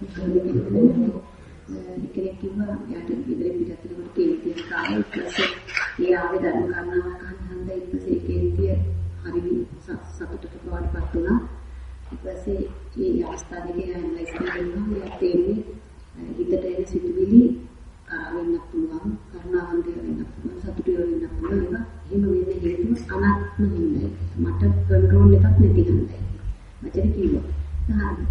ඇත්තටම කෙනෙක් කිව්වා යාට ඉදිරිය පිටතට කේන්තිය කාලේ ඊපස්සේ ඒ ආවේ ධර්ම කාරණාවක් අහන්න ඊපස්සේ කේන්තිය හරි සතුටට බවටපත් වුණා. ඊපස්සේ මේ අවස්ථාවේදී ඇනලයිස් කරනවා යා තේරෙන්නේ හිතට එන සිතුවිලි වෙන්න පුළුවන් කරුණාවන්ත වෙන්න පුළුවන් සතුට වෙන්න පුළුවන් ඒවා එහෙම වෙන්න හේතුව අනාත්ම හින්දායි මට කන්ට්‍රෝල් එකක් නැති හින්දායි මචං කිව්වා. හරි.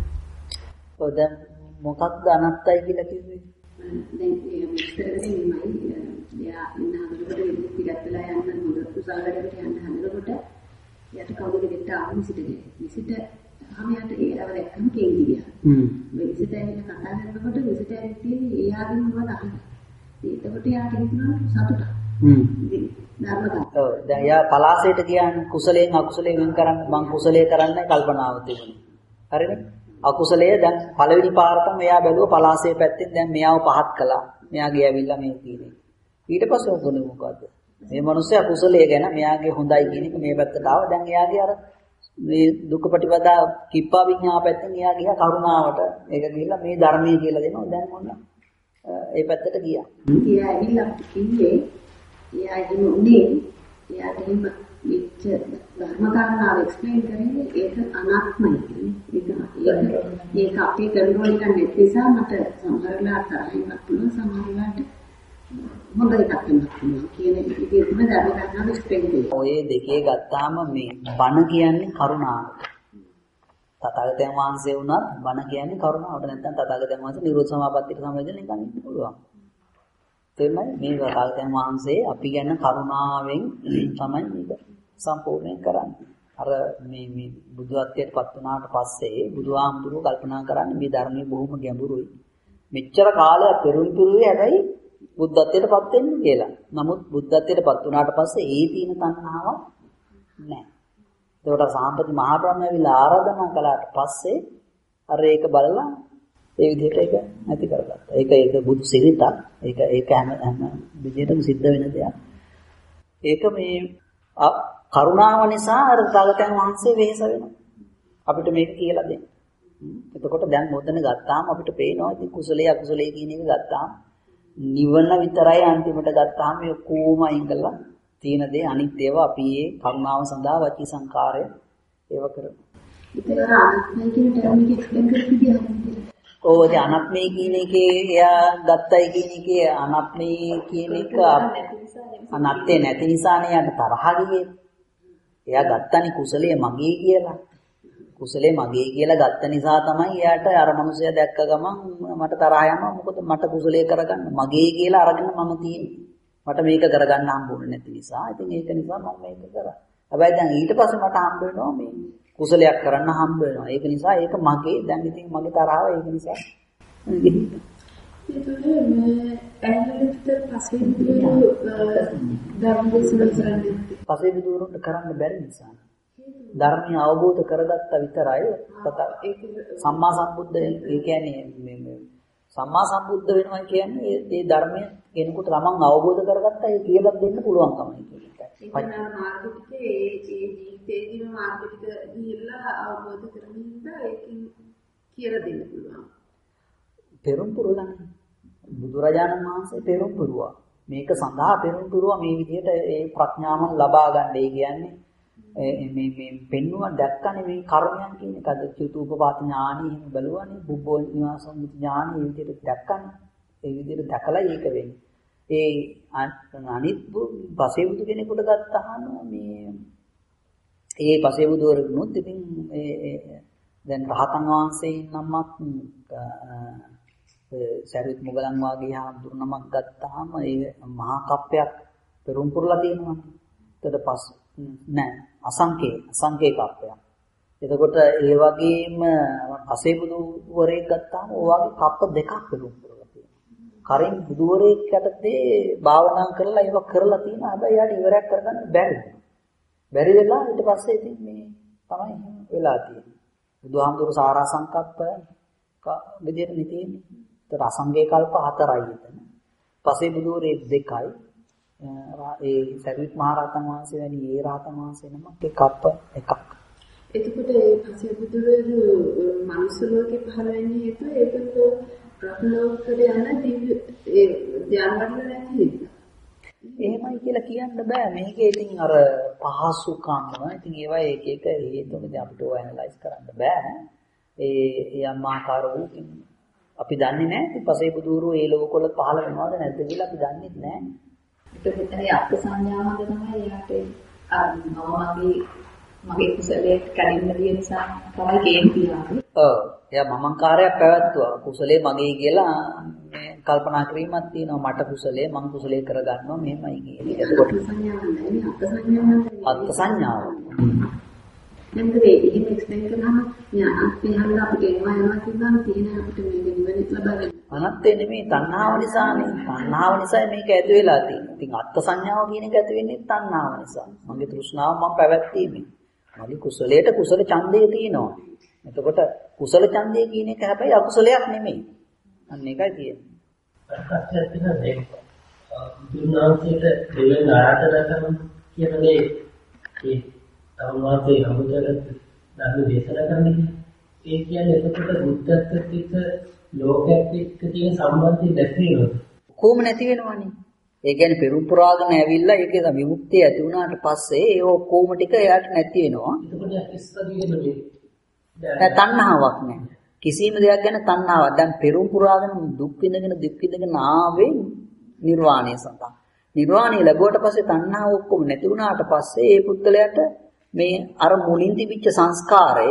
ඔය දැන් මොකක්ද අනත්තයි කියලා කිව්වේ? දැන් මේ විස්තරකදී මෙමය යා ඉන්න හදනකොට පිටත් වෙලා යන්න හොඳ කුසලකඩකට යන්න හදනකොට යට කවුරුද දෙන්න ආව විසිටගෙන. විසිට හැමයට ඒරව දැක්කම කේන්ති ගියා. හ්ම්. මේ විසිට ඇවිල්ලා කතා කරනකොට විසිට ඇවිත් තියෙන්නේ ඒ ආගම මොනවද අහන්නේ. ඒකට යාට හිතුණා සතුටක්. හ්ම්. ධර්මතා. ඔව් දැන් යා පලාසයට කියන්නේ කුසලයෙන් අකුසලයෙන් වෙන් කරන්න මං කුසලයේ කරන්නයි කල්පනාව තිබුණේ. හරිනේ? අකුසලයේ දැන් පළවෙනි පාරටම එයා බැලුවා පලාසයේ පැත්තෙන් දැන් මෙයාව පහත් කළා. මෙයාගේ ඇවිල්ලා මේ කියන්නේ. ඊට පස්සේ උගුනේ මොකද්ද? මේ මිනිස්සයා කුසලයේ ගැන මෙයාගේ හොඳයි කියන එක මේ පැත්තට ආවා. දැන් එයාගේ අර මේ දුක්ඛ ප්‍රතිපදා කිප්පා විඤ්ඤා පැත්තෙන් එයා ගියා කරුණාවට. ඒක ගිහිල්ලා මේ ධර්මයේ කියලා දෙනවා. දැන් මොන ඒ පැත්තට ගියා. එයා ඇවිල්ලා කිව්වේ එයා එහෙම උනේ එයාට එහෙම මෙච්ච ධර්ම කාරණාව එක්ස්ප්ලেইন කරන්නේ ඒක අනාත්මයි කියන්නේ. ඒක ඒක අපේ කන්ට්‍රෝල් එක නැති නිසා මට සමහර වෙලාවට තරහින්වත් පුළුවන් සමහර වෙලාවට හොඳ එකක් වෙන්න පුළුවන් කියන විදිහට ධර්ම කාරණාව එක්ස්ප්ලেইන් කරනවා. ඔය දෙකේ ගත්තාම මේ බණ කියන්නේ කරුණාවට. තථාගතයන් වහන්සේ වුණත් බණ කියන්නේ කරුණාවට. නැත්නම් තථාගතයන් වහන්සේ නිරෝධ සමාපත්තියට සමවැදෙන නිකන් ඉන්න පුළුවන්. තේරුණාද? මේ තථාගතයන් වහන්සේ අපි ගැන කරුණාවෙන් තමයි මේක සම්පූර්ණයෙන් කරන්නේ. අර මේ මේ බුදුත්වයට පත් වුණාට පස්සේ බුදුහාමුදුරුවෝ කල්පනා කරන්නේ මේ ධර්මයේ බොහොම ගැඹුරුයි. මෙච්චර කාලයක් පෙරුම් පිරුවේ හැබැයි බුද්ධත්වයට පත් වෙන්න කියලා. නමුත් බුද්ධත්වයට පත් වුණාට පස්සේ ඒ තියෙන තණ්හාවක් නැහැ. ඒකට සාම්පති මහා බ්‍රහ්ම ඇවිල්ලා ආරාධනා කළාට පස්සේ අර ඒක බලලා ඒ විදිහට ඒක නැති කරගත්තා. ඒක ඒක බුදු සිරිතක්. ඒක ඒක හැම හැම විදිහටම සිද්ධ වෙන දෙයක්. ඒක මේ කරුණාව නිසා අර තථාගතයන් වහන්සේ වෙහෙස වෙනවා. අපිට මේක කියලා දෙන්න. එතකොට දැන් මොතන ගත්තාම අපිට පේනවා ඉතින් කුසලයේ අකුසලයේ කියන එක ගත්තාම නිවන විතරයි අන්තිමට ගත්තාම මේ කොහොම අයින් කළා තියෙන දේ අනිත් ඒවා අපි ඒ කරුණාව සඳහා වචී සංකාරය ඒව කරමු. ඉතින් අර අනාත්මය කියන ටර්ම් එක එක්ස්ප්ලেইন කරපිටිය හරියට. ඕ ඒ අනාත්මය කියන එකේ එයා ගත්තයි කියන එකේ අනාත්මය කියන එක අනාත්මය නැති නිසානේ යට තරහ ගියේ. එයා ගත්තනේ කුසලයේ මගේ කියලා. කුසලයේ මගේ කියලා ගත්ත නිසා තමයි එයාට අර මනුස්සයා දැක්ක ගමන් මට තරහ යනවා. මොකද මට කුසලයේ කරගන්න මගේ කියලා අරගෙන මම තියෙන්නේ. මට මේක කරගන්න හම්බුනේ නැති නිසා. ඉතින් ඒක නිසා මම මේක කරා. හැබැයි දැන් ඊට පස්සේ මට හම්බ වෙනවා මේ කුසලයක් කරන්න හම්බ වෙනවා. ඒක නිසා ඒක මගේ දැන් ඉතින් මගේ තරහව ඒක නිසා ගිහින්. ඒතකොට මේ ඇලෙලිට පස්සේ විදුරු ධර්ම දේශනා කරන්නේ. පස්සේ විදුරුන්ට කරන්න බැරි නිසා. ධර්මය අවබෝධ කරගත්ත විතරයි තත සම්මා සම්බුද්ධ ඒ කියන්නේ මේ සම්මා සම්බුද්ධ වෙනවා කියන්නේ මේ ධර්මය කෙනෙකුට තමන් අවබෝධ කරගත්තා ඒ කියලා දෙන්න පුළුවන්කමයි කියන එකයි. ඒක නා මාර්ග ටික ඒ ඒ ජීවිතේදීම මාර්ග ටික දීලා අවබෝධ කරගන්න ඉඳලා ඒකෙන් කියලා දෙන්න පුළුවන්. පෙරම් පුරලන්නේ බුදුරජාණන් වහන්සේ පෙරම් පුරුවා. මේක සඳහා පෙරම් පුරුවා මේ විදිහට ඒ ප්‍රඥාව ලබා ගන්න. ඒ කියන්නේ මේ මේ පෙන්නුවා දැක්කනේ මේ කර්මයන් කියන එක. අද චතුූපපාත ඥානෙ එහෙම බලුවානේ. බුබ්බෝ නිවාසම් ඥානෙ මේ විදිහට දැක්කනේ. ඒ විදිහට දැකලා ඒක වෙන්නේ. ඒ අනිත් පසේබුදු කෙනෙකුට ගත්තාම මේ ඒ පසේබුදුවරුනුත් ඉතින් ඒ දැන් රහතන් වහන්සේ නමක් සරියුත් මුගලන් වාගේ හාමුදුරුවමක් ගත්තාම ඒ මහා කප්පයක් පෙරම් පුරලා තියෙනවා. ඊට පස්සේ නෑ අසංකේ අසංකේ කප්පයක්. එතකොට ඒ වගේම පසේබුදු වරේ ගත්තාම ඔය වගේ කප්ප දෙකක් පෙරම් පුරලා තියෙනවා. කරින් බුදුවරේක් යටතේ භාවනා කරලා ඒක කරලා තියෙනවා. හැබැයි යාට ඉවරයක් කරගන්න බැරි. බැරි වෙලා ඊට පස්සේ ඉතින් මේ තමයි වෙලා තියෙන්නේ. බුදුහාමුදුරු සාරා සංකප්ප විදියට නෙතිනේ. ඒතර අසංගේ කල්ප හතරයි එතන. පසේ බුදුරේ දෙකයි. ඒ සරියුත් මහ රහතන් වහන්සේ වැනි ඒ රහතන් වහන්සේ නමක් ඒ කප්ප එකක්. එතකොට ඒ පසේ බුදුරේ මනුස්ස ලෝකේ පහළ වෙන්නේ හේතුව ඒකත් ප්‍රඥාවකට යන දිව්‍ය ඒ ධ්‍යාන වල නැති හින්දා. එහෙමයි කියලා කියන්න බෑ. මේකේ ඉතින් අර පහසුකම් ඉතින් ඒවා එක එක හේතුවකදී අපිට ඔය ඇනලයිස් කරන්න බෑ. ඒ යම් ආකාර වූ අපි දන්නේ නැහැ. ඉතින් පසේ බුදුරු ඒ ලෝකවල පහළ වෙනවද නැද්ද කියලා අපි දන්නේ නැහැ. ඒක හිතන්නේ අර්ථ සංඥාවන්ද තමයි යාට අර මමගේ මගේ කුසලයේ කැඩෙන්න දිය නිසා තමයි කියන්නේ. ඔව්. එයා මමංකාරයක් පැවැත්තුවා. කුසලයේ මගේ කියලා මේ කල්පනා කිරීමක් තියෙනවා. මට කුසලයේ මං කුසලයේ කරගන්නවා මෙහෙමයි කියන්නේ. ඒකට සංඥාවක් නෙවෙයි අර්ථ සංඥාවක්. අර්ථ සංඥාව. නේද ඒ එහෙම එක්ස්ප්ලেইন කරාම ඥානත් එහෙම අපිට එනවා යනවා කියනවා තියෙන අපිට මේක නිවන ලබා ගන්න. අනත්තේ නෙමෙයි තණ්හාව නිසානේ. තණ්හාව නිසා මේක ඇති වෙලා තියෙන්නේ. ඉතින් අර්ථ සංඥාව කියන එක ඇති වෙන්නේ තණ්හාව නිසා. මගේ තෘෂ්ණාව මම පැවැත්වීමේ. මගේ කුසලයට කුසල ඡන්දය තියෙනවා. එතකොට කුසල ඡන්දය කියන එක හැබැයි අකුසලයක් නෙමෙයි. අන්න ඒකයි තියෙන්නේ. ප්‍රකාශය තියෙන මේක. දුන්නාන්සේට දෙවෙනි ආරාධනා කරන කියන්නේ ඒ තවමාසේ අමුතරට ධර්ම දේශනා කරන්නේ. ඒ කියන්නේ එතකොට බුද්ධත්වයට එක්ක ලෝකයක් එක්ක තියෙන සම්බන්ධය දැක්වෙනවා. කොහොම නැති වෙනවනේ. ඒ කියන්නේ පෙරම් පුරාගෙන ඇවිල්ලා ඒකේ විමුක්තිය ඇති වුණාට පස්සේ ඒ ඔක්කොම ටික එයාට නැති වෙනවා. එතකොට ඉස්සදීගෙන මේ දැන් තණ්හාවක් නැහැ. කිසිම දෙයක් ගැන තණ්හාවක්. දැන් පෙරම් පුරාගෙන දුක් විඳගෙන දුක් විඳගෙන ආවේ නිර්වාණය සඳහා. නිර්වාණය ලැබුවට පස්සේ තණ්හාව ඔක්කොම නැති වුණාට පස්සේ ඒ පුද්ගලයාට මේ අර මුලින් තිබිච්ච සංස්කාරය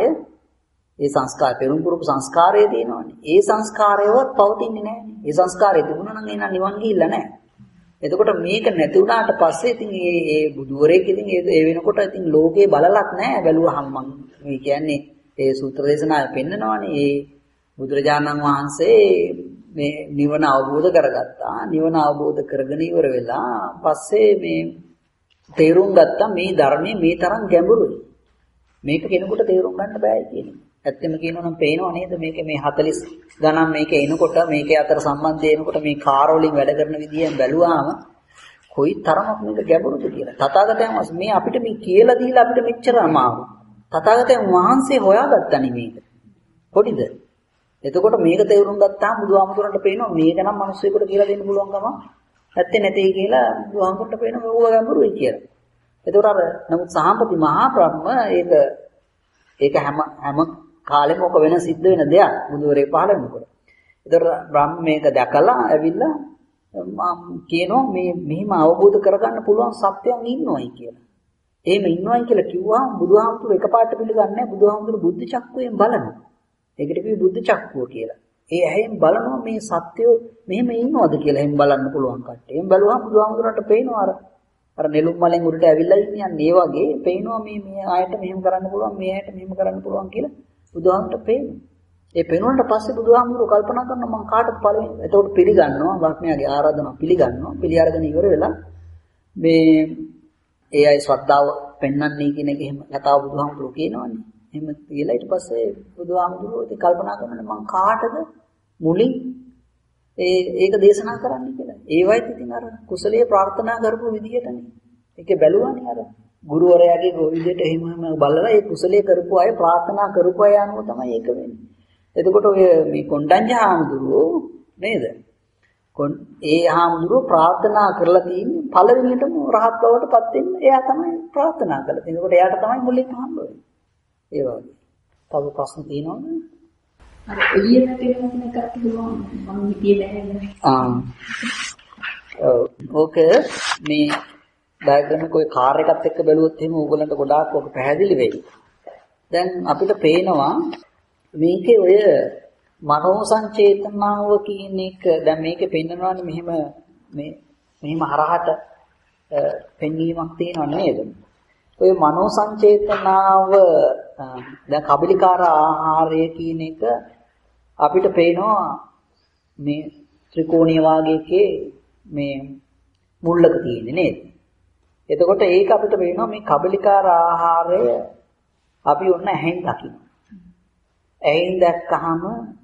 ඒ සංස්කාර පෙරම් පුරපු සංස්කාරය තියෙනවානේ. ඒ සංස්කාරයවත් පවතින්නේ නැහැ. ඒ සංස්කාරය තිබුණා නම් එන නිවන් ගිහිල්ලා නැහැ. එතකොට මේක නැති වුණාට පස්සේ ඉතින් මේ මේ බුදුවරයෙක් ඉතින් ඒ වෙනකොට ඉතින් ලෝකේ බලලත් නැහැ බැලුවහම මම මේ කියන්නේ ඒ සූත්‍ර දේශනාවේ පෙන්නනවානේ ඒ බුදුරජාණන් වහන්සේ මේ නිවන අවබෝධ කරගත්තා. නිවන අවබෝධ කරගෙන ඉවර වෙලා පස්සේ මේ තේරුම් ගත්තා මේ ධර්මයේ මේ තරම් ගැඹුරුයි. මේක කෙනෙකුට තේරුම් ගන්න බෑ කියන්නේ. ඇත්තම කියනවා නම් පේනව නේද මේක මේ හතළිස් ගණන් මේක එනකොට මේකේ අතර සම්බන්ධය එනකොට මේ කාර් වලින් වැඩ කරන විදියෙන් බැලුවාම කොයි තරමක් මේක ගැඹුරුද කියලා. තථාගතයන් වහන්සේ මේ අපිට මේ කියලා දීලා අපිට මෙච්චර අමාරු. තථාගතයන් වහන්සේ හොයාගත්තනේ මේක. පොඩිද? එතකොට මේක තේරුම් ගත්තාම බුදුහාමුදුරන්ට පේනවා මේක නම් මිනිස්සුෙකුට කියලා දෙන්න පුළුවන් ගම ඇත්තේ නැtei කියලා බුදුහාමුදුරන්ට පේනවා මේක ගැඹුරුයි කියලා. එතකොට අර නමුත් සාම්පති මහා බ්‍රහ්ම ඒක ඒක හැම හැම කාලෙම ඔක වෙන සිද්ධ වෙන දෙයක් බුදුවරේ පහළ වෙනකොට. ඒතර බ්‍රහ්ම මේක දැකලා ඇවිල්ලා මම කියනවා මේ මෙහිම අවබෝධ කරගන්න පුළුවන් සත්‍යයන් ඉන්නවයි කියලා. එහෙම ඉන්නවයි කියලා කිව්වා බුදුහාමුදුරු එකපාරට පිළිගන්නේ නැහැ. බුදුහාමුදුරු බුද්ධ චක්කුවෙන් බලනවා. ඒකට කිව්වේ බුද්ධ චක්කුව කියලා. ඒ ඇහෙන් බලනවා මේ සත්‍යය මෙහෙම ඉන්නවද කියලා එහෙම බලන්න පුළුවන් කට්ටිය. එහෙම බලුවාම බුදුහාමුදුරන්ට පේනවා අර අර නෙළුම් මලෙන් උඩට ඇවිල්ලා ඉන්නේ ඒ වගේ පේනවා මේ මේ ආයත මෙහෙම කරන්න පුළුවන් මේ ආයත මෙහෙම කරන්න පුළුවන් කියලා බුදුහාමුදුරට පේනවා. ඒ පේනුනට පස්සේ බුදුහාමුදුර කල්පනා කරනවා මම කාටද පළවෙනි. එතකොට පිළිගන්නවා වක්මයාගේ ආරාධනාව පිළිගන්නවා. පිළි අරගෙන ඉවර වෙලා මේ ඒ අය ශ්‍රද්ධාව පෙන්වන්නේ කියන එක එහෙම කතාව බුදුහාමුදුර කියනවනේ. එහෙම කියලා ඊට පස්සේ බුදුහාමුදුරුවෝ ඉතින් කල්පනා කරනවා මම කාටද මුලින් ඒ ඒක දේශනා කරන්න කියලා. ඒවයිත් ඉතින් අර කුසලයේ ප්‍රාර්ථනා කරපු විදිහටනේ. ඒකේ බැලුවානේ අර ගුරුවරයාගේ ගෝ විදිහට එහෙම එහෙම බලලා ඒ කුසලයේ කරපු අය ප්‍රාර්ථනා කරපු අය අනුව තමයි ඒක වෙන්නේ. එතකොට ඔය මේ කොණ්ඩඤ්ඤ හාමුදුරුවෝ නේද? ඒ හාමුදුරුවෝ ප්‍රාර්ථනා කරලා තියෙන්නේ පළවෙනියටම රහත් බවට පත් වෙන්න. එයා තමයි ප්‍රාර්ථනා කළේ. එතකොට එයාට තමයි මුලින්ම හම්බ වෙන්නේ. ඒ වගේ. තව ප්‍රශ්න තියෙනවද? අර එළිය නැතිවෙන කෙනෙක් අත්දැකීම මම හිතියේ නැහැ. ආ. ඔව්. ඕක මේ ඩයග්‍රෑම් එක ඔය කාර් එකත් එක්ක බැලුවොත් එහෙම ඕගලන්ට ගොඩාක් ඔක පැහැදිලි වෙයි. දැන් අපිට පේනවා මේකේ ඔය මනෝ සංචේතනාව කියන එක දැන් මේකේ පෙන්නනවානේ මෙහෙම මේ මෙහෙම හරහට පෙන්වීමක් තියෙනව නේද? ඔය මනෝ සංචේතනාව දැන් කබලිකාර ආහාරය කියන එක අපිට පේනවා මේ ත්‍රිකෝණීය වාගයකේ මේ මුල්ලක තියෙන්නේ නේද? එතකොට ඒක අපිට පේනවා මේ කබලිකාර ආහාරය අපි ඔන්න ඇහෙන් දකින්න. ඇහෙන් දැක්කහම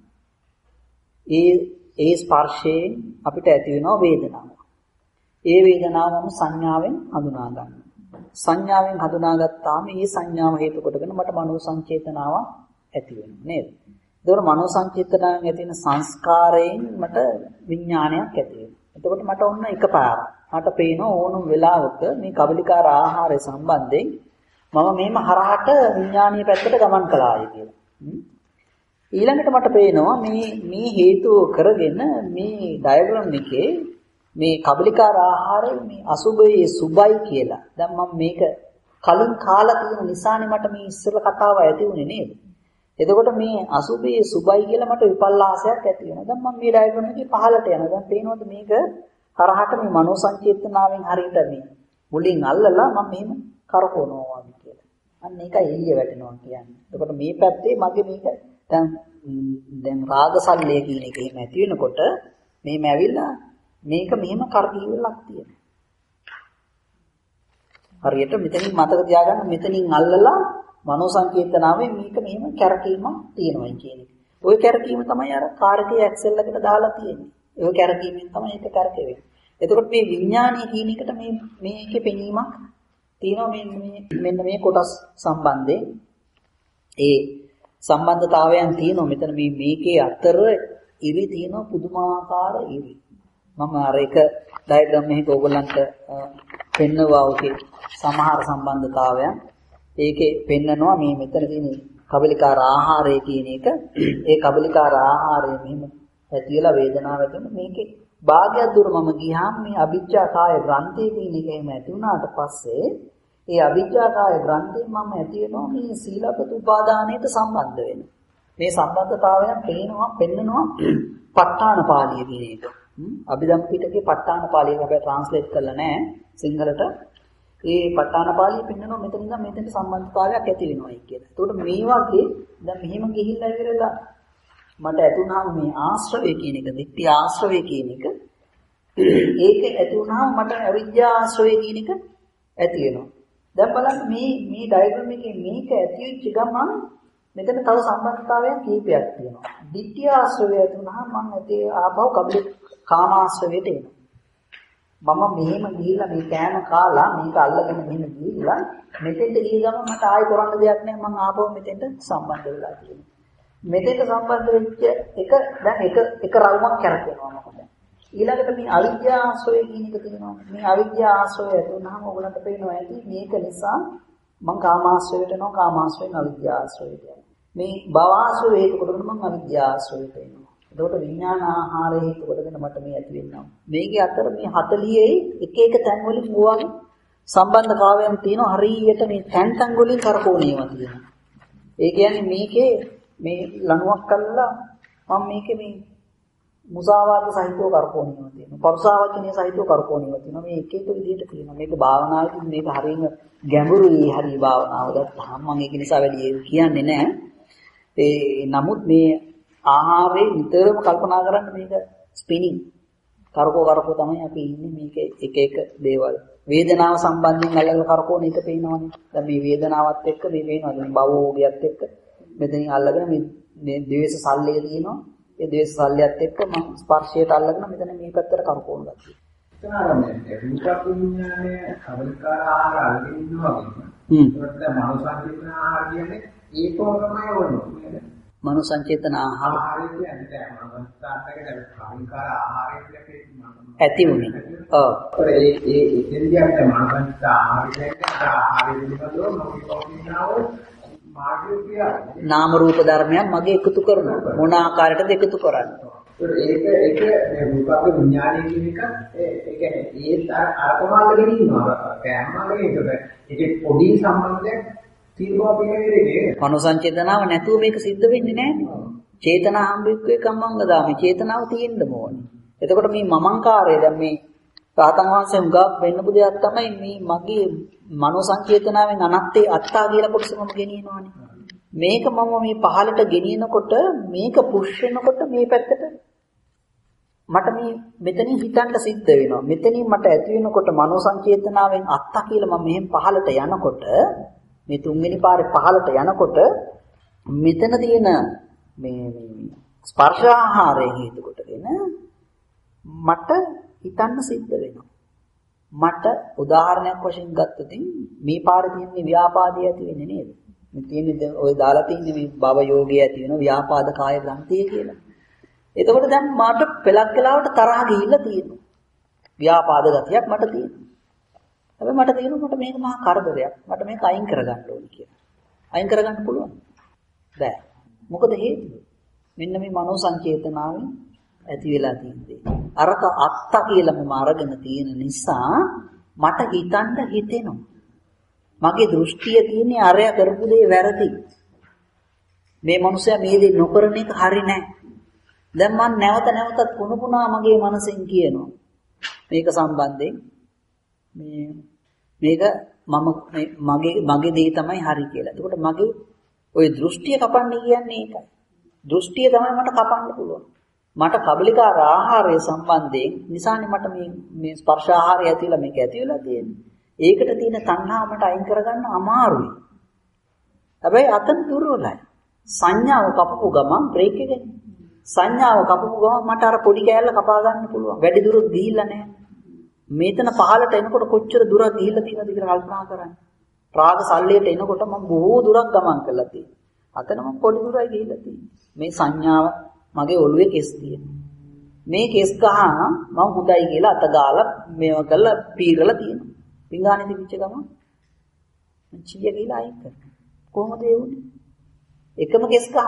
ඒ ඒ ස්පර්ශයෙන් අපිට ඇති වෙනවා වේදනාව. ඒ වේදනාවම සංඥාවෙන් හඳුනා ගන්නවා. සංඥාවෙන් හඳුනාගත්තාම ඒ සංඥාව හේතු කොටගෙන මට මනෝ සංචේතනාවක් ඇති වෙනවා නේද? ඒතකොට මනෝ සංචේතනාවෙන් ඇති වෙන සංස්කාරයෙන් මට විඥානයක් ඇති වෙනවා. එතකොට මට ඔන්න එකපාරක් මට පේනවා ඕනම වෙලාවක මේ කබලිකාර ආහාරය සම්බන්ධයෙන් මම මේම හරහට විඥානීය පැත්තට ගමන් කළායි කියලා. ඊළඟට මට පේනවා මේ මේ හේතුව කරගෙන මේ ඩයග්‍රෑම් එකේ මේ කබලිකාර ආහාරය මේ අසුභයේ සුබයි කියලා. දැන් මම මේක කලින් කාලා තියෙන නිසානේ මට මේ ඉස්සෙල්ලා කතාව ඇති උනේ නේද? එතකොට මේ අසුභයේ සුබයි කියලා මට විපල්ලාසයක් ඇති වෙනවා. දැන් මම මේ ඩයග්‍රෑම් එකේ පහළට යනවා. දැන් පේනවද මේක කරහට මේ මනෝ සංචේතනාවෙන් හරියට මේ මුලින් අල්ලලා මම මෙහෙම කරකවනවා වගේ කියලා. අන්න ඒකයි එළිය වැටෙනවා කියන්නේ. එතකොට මේ පැත්තේ මගේ මේක දැන් දැන් රාගසල්ලය කියන එක එහෙම ඇති වෙනකොට මෙහෙම ඇවිල්ලා මේක මෙහෙම කරකීවලක් තියෙනවා. හරියට මෙතනින් මතක තියාගන්න මෙතනින් අල්ලලා මනෝ සංකේතනාවෙන් මේක මෙහෙම කැරකීමක් තියෙනවා කියන එක. ওই කැරකීම තමයි අර කාර් එකේ ඇක්සල් එකට දාලා තියෙන්නේ. ඒ කැරකීමෙන් තමයි ඒක කරකෙවෙන්නේ. එතකොට මේ විඥානීය කියන එකට මේ මේකේ පෙනීමක් තියෙනවා මේ මෙන්න මේ කොටස් සම්බන්ධයෙන් ඒ සම්බන්ධතාවයන් තියෙනවා. මෙතන මේ මේකේ අතර ඉරි තියෙනවා පුදුමාකාර ඉරි. මම අර එක ඩයග්‍රෑම් එකක ඕගොල්ලන්ට පෙන්නවා ඔකේ සමහර සම්බන්ධතාවයන්. ඒකේ පෙන්නනවා මේ මෙතන තියෙන කබලිකාර ආහාරය කියන එක. ඒ කබලිකාර ආහාරය මෙහෙම ඇතිලා වේදනාව ඇතිවෙන මේකේ භාගයක් දුර මම ගියාම මේ අවිජ්ජා කාය ග්‍රන්ථය කියන එක එහෙම ඇති වුණාට පස්සේ ඒ අවිජ්ජා කාය ග්‍රන්ථයෙන් මම ඇති වෙනවා මේ සීලබ්බත උපාදානයට සම්බන්ධ වෙන. මේ සම්බන්ධතාවයන් පේනවා පෙන්නනවා ප ဋ ාණ පාළිය කියන එක. අභිධම්ම පිටකේ ප ဋ ාණ පාළිය හැබැයි ට්‍රාන්ස්ලේට් කරලා නැහැ සිංහලට. ඒ ප ဋ ාණ පාළිය පෙන්නනවා මෙතන ඉඳන් මෙතෙන්ට සම්බන්ධතාවයක් ඇති වෙනවායි කියලා. ඒකට මේ වගේ දැන් මෙහෙම ගිහිල්ලා ඉවරලා මට ඇති වුණාම මේ ආශ්‍රවය කියන එක, දිට්ඨි ආශ්‍රවය කියන එක ඒක ඇති වුණාම මට අවිද්‍යා ආශ්‍රවය කියන එක ඇති වෙනවා. දැන් බලන්න මේ මේ ඩයග්‍රෑම් එකේ මේක ඇති වෙච්ච ගමන් මෙතන තව සම්බන්ධතාවයන් කීපයක් තියෙනවා. දිට්ඨි ආශ්‍රවය ඇති වුණාම මම ඇති ආපහු කබලි කාම ආශ්‍රවයට එනවා. මම මෙහෙම ගිහිල්ලා මේ කෑම කාලා මේක අල්ලගෙන මෙහෙම ගිහිල්ලා මෙතෙන්ට ගිය ගමන් මට ආයෙ කරන්න දෙයක් නැහැ. මම ආපහු මෙතෙන්ට සම්බන්ධ වෙලා තියෙනවා. මෙතෙන්ට සම්බන්ධ වෙච්ච එක දැන් එක එක රවුමක් කරකිනවා මොකද? ඊළඟට මේ අවිද්‍යා ආශ්‍රය කියන එක තියෙනවා. මේ අවිද්‍යා ආශ්‍රය ඇති වුණාම ඔයගලන්ට පේනවා ඇති මේක නිසා මම කාමාශ්‍රයට යනවා කාමාශ්‍රයෙන් අවිද්‍යා ආශ්‍රයට යනවා. මේ භව ආශ්‍රය හේතු කොටගෙන මම අවිද්‍යා ආශ්‍රයට එනවා. එතකොට විඥාන ආහාර හේතු කොටගෙන මට මේ ඇති වෙනවා. මේකේ අතර මේ හතළියේ එක එක තැන් වලින් මොවාගේ සම්බන්ධතාවයන් තියෙනවා. හරියට මේ තැන් තැන් වලින් කරකෝණේවා තියෙනවා. ඒ කියන්නේ මේකේ මේ ලණුවක් කළා මම මේකේ මේ මුසාවාද සහිතව කරකෝණේවා තියෙනවා. පරුසාවචනීය සහිතව කරකෝණේවා තියෙනවා. මේ එක එක විදිහට තියෙනවා. මේක භාවනාවකින් මේක හරියම ගැඹුරුයි හරි භාවනාව. දැන් මම ඒක නිසා වැඩි කියන්නේ නැහැ. ඒ නමුත් මේ ආහාරේ නිතරම කල්පනා කරන්න මේක ස්පිනින් කරකෝ කරකෝ තමයි අපි ඉන්නේ මේකේ එක එක දේවල්. වේදනාව සම්බන්ධයෙන් අල්ලලා කරකෝන එක පේනවනේ. දැන් මේ වේදනාවත් එක්ක මේ පේනවා. දැන් භවෝගියත් එක්ක මෙතනින් අල්ලගෙන මේ ද්වේෂ සල්ලේ තියෙනවා. ඒ ද්වේෂ සල්ලියත් එක්ක මම ස්පර්ශයට අල්ලගෙන මෙතන මේ පැත්තට කරකවන ගතිය. එතනනේ රූප විඥානයේ කවලිකාර ආහාර අල්ලගෙන ඉන්නවා වගේ. හ්ම්. ඒකට දැන් මනෝසංචේතන ආහාර කියන්නේ ඒකෝගමයි වුණා. මනෝසංචේතන ආහාර ආහාරය කියන්නේ දැන් මනෝසංචේතනක දැන් කවලිකාර ආහාරය කියන්නේ ඇති වුණේ. ඔව්. ඒ ඒ එතෙන්දී අපිට මනෝසංචේතන ආහාරය කියන්නේ ආහාරය පිළිබඳව මොකක්ද මාර්ගය කියන්නේ. නාම රූප ධර්මයන් මගේ එකතු කරනවා. මොන ආකාරයකටද එකතු කරන්නේ? ඒක ඒක මේ රූපක විඥානය කියන එක ඒ කියන්නේ ඒ අරකමාලගෙන ඉන්නවා. කෑමමාලගෙන ඒක ඒකේ පොඩි සම්බන්ධයක් තියෙනවා පිළිවෙලේ. මනෝසංචේතනාව නැතුව මේක සිද්ධ වෙන්නේ නැහැ. චේතනා හම්බෙක්කේ කම්මංගදාමේ චේතනාව තියෙන්න ඕනේ. එතකොට මේ මමංකාරය දැන් මේ රාතන් වහන්සේ උගා වෙන්නපු දෙයක් තමයි මේ මගේ මනෝසංචේතනාවෙන් අනත්තේ අත්තා කියලා කොටසම ගෙනියනවානේ. මේක මම මේ පහළට ගෙනියනකොට මේක පුෂ් වෙනකොට මේ පැත්තට මට මේ මෙතනින් හිතන්න සිද්ධ වෙනවා. මෙතනින් මට ඇති වෙනකොට මනෝසංචේතනාවෙන් අත්තා කියලා මම මෙහෙන් පහළට යනකොට මේ තුන්වෙනි පාරේ පහළට යනකොට මෙතන තියෙන මේ ස්පර්ශ ආහාරය හේතු කොටගෙන මට හිතන්න සිද්ධ වෙනවා. මට උදාහරණයක් වශයෙන් ගත්තොත් මේ පාරේ තියෙන ව්‍යාපාදයේ ඇති වෙන්නේ නේද? මේ තියෙන්නේ ඔය දාලා තියෙන්නේ මේ භව යෝගයේ ඇති වෙන ව්‍යාපාද කාය ග්‍රන්ථිය කියලා. එතකොට දැන් මට පෙලක් කාලවට තරහ ගිහිල්ලා තියෙනවා. ව්‍යාපාද ගතියක් මට තියෙනවා. හැබැයි මට තේරෙනවා මට මේක මහා කරදරයක්. මට මේක අයින් කරගන්න ඕනේ කියලා. අයින් කරගන්න පුළුවන්. බෑ. මොකද හේතුව? මෙන්න මේ මනෝ සංචේතනාවෙන් ඇති වෙලා තියෙන්නේ. අරක අත්ත කියලා මම අරගෙන තියෙන නිසා මට හිතන්න හිතෙනවා. මගේ දෘෂ්ටිය තියෙන්නේ අරය කරපු දේ වැරදි. මේ මනුස්සයා මේ දේ නොකරන එක හරි නෑ. දැන් මම නැවත නැවතත් පුන පුනා මගේ මනසෙන් කියනවා. මේක සම්බන්ධයෙන් මේ මේක මම මගේ මගේ දේ තමයි හරි කියලා. එතකොට මගේ ওই දෘෂ්ටිය කපන්නේ කියන්නේ ඒකයි. දෘෂ්ටිය තමයි මට කපන්න පුළුවන්. මට කබලිකාර ආහාරය සම්බන්ධයෙන් නිසානේ මට මේ මේ ස්පර්ශ ආහාරය ඇතිලා මේක ඇති වෙලා තියෙන්නේ. ඒකට තියෙන තණ්හාව මට අයින් කරගන්න අමාරුයි. හැබැයි අතන දුර්වලයි. සංඥාව කපපු ගමන් බ්‍රේක් එක ගන්න. සංඥාව කපපු ගමන් මට අර පොඩි කෑල්ල කපා ගන්න පුළුවන්. වැඩි දුරක් ගිහිල්ලා නැහැ. මේතන පහලට එනකොට කොච්චර දුරක් ගිහිල්ලා තියෙනවද කියලා කල්පනා කරන්න. රාග සල්ලියට එනකොට මම බොහෝ දුරක් ගමන් කළා තියෙනවා. අතන මම පොඩි දුරයි ගිහිල්ලා තියෙන්නේ. මේ සංඥාව මගේ ඔළුවේ කෙස් තියෙනවා. මේ කෙස් ගහ මම හොඳයි කියලා අත ගාලා මේව කරලා පීරලා තියෙනවා. පිංගානේ තිබිච්ච ගමන් චිය කියලා අයින් කරනවා. කොහොමද ඒ වුනේ? එකම කෙස් ගහ.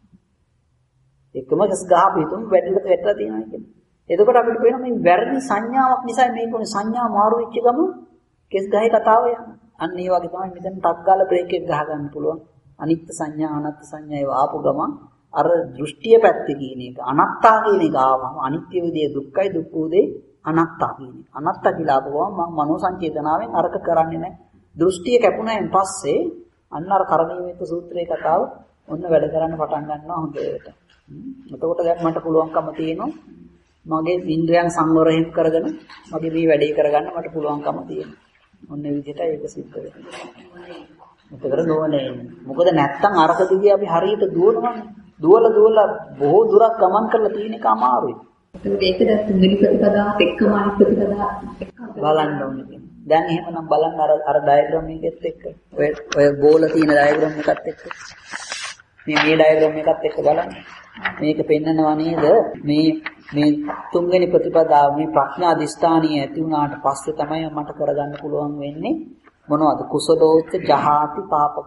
එකම කෙස් ගහ පිටුම් වැඩිලට වැටලා තියෙනවා කියන්නේ. එතකොට අපිට පේනවා මේ වැරදි සංඥාවක් නිසා මේකෝනේ සංඥා මාරු වෙච්ච ගමන් කෙස් ගහේ කතාව යනවා. අන්න ඒ වගේ තමයි මෙතන ටක් ගාලා බ්‍රේක් එක ගහ ගන්න පුළුවන්. අනිත්‍ය සංඥා අනාත්ම සංඥා ඒව ආපු ගමන් අර දෘෂ්ටිය පැත්තේ කියන එක අනාත්තා කියන එක ආවම අනිත්‍ය විදියේ දුක්ඛයි දුක්ඛ උදේ අනාත්තා කියන එක. අනාත්තා කියලා ආපුවම මම මනෝ සංචේතනාවෙන් අරක කරන්නේ නැහැ. දෘෂ්ටිය කැපුණායින් පස්සේ අන්න අර කරණීයමෙත් සූත්‍රයේ කතාව ඔන්න වැඩ කරන්න පටන් ගන්නවා හොඳට. එතකොට දැන් මට පුළුවන්කම තියෙනවා මගේ ඉන්ද්‍රයන් සංවරයෙන් කරගෙන මගේ මේ වැඩේ කරගන්න මට පුළුවන්කම තියෙනවා. ඔන්න ඒ විදිහට ඒක සිද්ධ වෙනවා. මොකද නෝනේ. මොකද නැත්තම් අරක දිගේ අපි හරියට දුවනවානේ. දුවල දුවල බොහෝ දුරක් ගමන් කරලා තියෙන එක අමාරුයි. ඒක දැන් තුන්වෙනි ප්‍රතිපදාවත් එක්කම අනිත් ප්‍රතිපදාව බලන්න ඕනේ. දැන් එහෙමනම් බලන්න අර අර ඩයග්‍රෑම් එකෙත් එක්ක ඔය ඔය බෝල තියෙන ඩයග්‍රෑම් එකත් එක්ක මේ මේ ඩයග්‍රෑම් එකත් එක්ක බලන්න. මේක පෙන්නනවා නේද මේ මේ තුන්වෙනි ප්‍රතිපදාව මේ ප්‍රඥා දිස්ථානිය ඇති වුණාට පස්සේ තමයි මට කරගන්න පුළුවන් වෙන්නේ මොනවද කුසලෝච්ච ජහාති පාපක.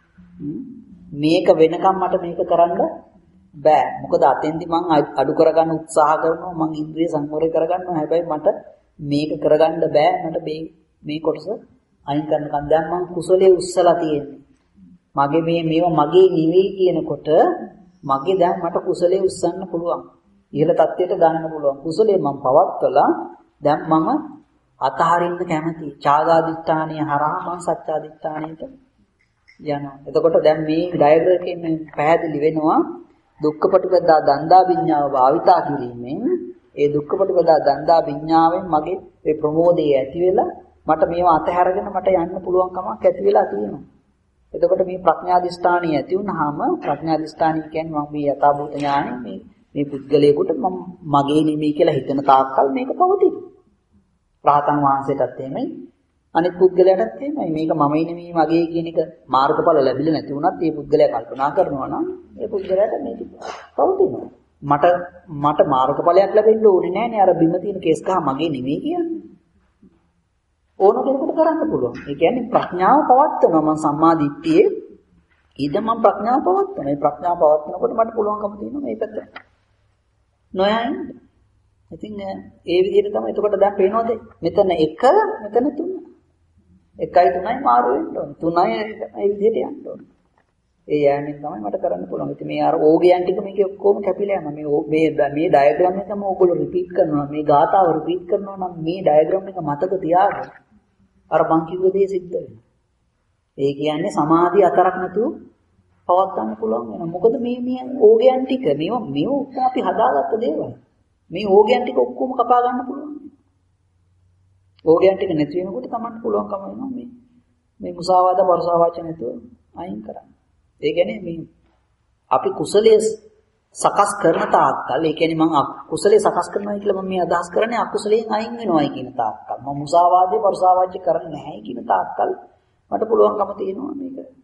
මේක වෙනකම් මට මේක කරන්න බෑ. මොකද අතෙන්දි මං අඩු කරගන්න උත්සාහ කරනවා මං ඉන්ද්‍රිය සංවරය කරගන්නවා. හැබැයි මට මේක කරගන්න බෑ. මට මේ මේ කොටස අයින් කරනකම් දැන් මං කුසලයේ උස්සලා තියෙන්නේ. මගේ මේ මේවා මගේ නිවෙයි කියනකොට මගේ දැන් මට කුසලයේ උස්සන්න පුළුවන්. ඉහළ තත්ත්වයට ගන්න පුළුවන්. කුසලයේ මම පවත්වලා දැන් මම අතහරින්න කැමතියි. ඡාගාදිත්‍යානිය හරහා මම සත්‍යාදිත්‍යානියට යනවා. එතකොට දැන් මේ ඩයග්‍රෑම් එකෙන් පැහැදිලි වෙනවා දුක්ඛ පටිපදා දන්දා විඤ්ඤාව භාවිතා කිරීමෙන් ඒ දුක්ඛ පටිපදා දන්දා විඤ්ඤාවෙන් මගේ මේ ප්‍රමෝදය ඇති වෙලා මට මේවා අතහැරගෙන මට යන්න පුළුවන් කමක් ඇති වෙලා තියෙනවා. එතකොට මේ ප්‍රඥා දිස්ථානිය ඇති වුනහම ප්‍රඥා දිස්ථානිය කියන්නේ මම මේ යථාභූත ඥානෙ මේ මේ පුද්ගලයාට මම මගේ නෙමෙයි කියලා හිතන තාක්කල් මේක පවතිනවා. රහතන් වහන්සේටත් එහෙමයි අනිත් පුද්ගලයාටත් එහෙමයි. මේක මමයි නෙමෙයි මගේ කියන එක මාර්ගඵල ලැබිලා නැති වුණත් මේ පුද්ගලයා කල්පනා කරනවා නම් මේ පුද්ගලයාට මේක පවතිනවා. මට මට මාර්ගඵලයක් ලැබෙන්න ඕනේ නෑනේ අර බිම තියෙන කේස් ගහ මගේ නෙමෙයි කියන්නේ. ඕන කෙනෙකුට කරන්න පුළුවන්. ඒ කියන්නේ ප්‍රඥාව පවත්වනවා. මම සම්මා දිට්ඨියේ ඊද මම ප්‍රඥාව පවත්වනවා. මේ ප්‍රඥාව පවත්වනකොට මට පුළුවන්කම තියෙනවා මේ පැත්තට. නොයයින්. ඉතින් ඒ විදිහට තමයි එතකොට දැන් පේනවද? මෙතන එක මෙතන තුන. එකයි තුනයි මාරු වෙන්න ඕනේ. තුනයි මේ විදිහට යන්න ඕනේ. ඒ යෑමෙන් තමයි මට කරන්න පුළුවන්. ඉතින් මේ අර ඕගයන් ටික මේකේ ඔක්කොම කැපිලා යනවා. මේ මේ මේ ඩයග්‍රෑම් එක තමයි ඕගොල්ලෝ රිපීට් කරනවා. මේ ගාතාව රිපීට් කරනවා නම් මේ ඩයග්‍රෑම් එක මතක තියාගන්න. අර මං කිව්ව දේ සිද්ධ වෙනවා. ඒ කියන්නේ සමාධිය අතරක් නැතුව පවත්වන්න පුළුවන් වෙනවා. මොකද මේ මේ ඕගයන් ටික මේවා මේව ඔක්කොම අපි හදාගත්ත දේවල්. මේ ඕගයන් ටික ඔක්කොම කපා ගන්න පුළුවන්. ඕගයන් ටික නැති වෙනකොට තමයි පුළුවන්කම වෙනවා මේ මේ මුසාවාද වර්ෂාවාච නැතුව අයින් කරන්න. ඒ කියන්නේ මේ අපි කුසලයේ සකස් කරන තාක්කල් ඒ කියන්නේ මම කුසලයේ සකස් කරනවා කියලා මම මේ අදහස් කරන්නේ අකුසලයෙන් අයින් වෙනවායි කියන තාක්කල්. මම මුසාවාදේ වර්ෂාවාච කරන්නේ නැහැ කියන තාක්කල් මට පුළුවන්කම තියෙනවා මේක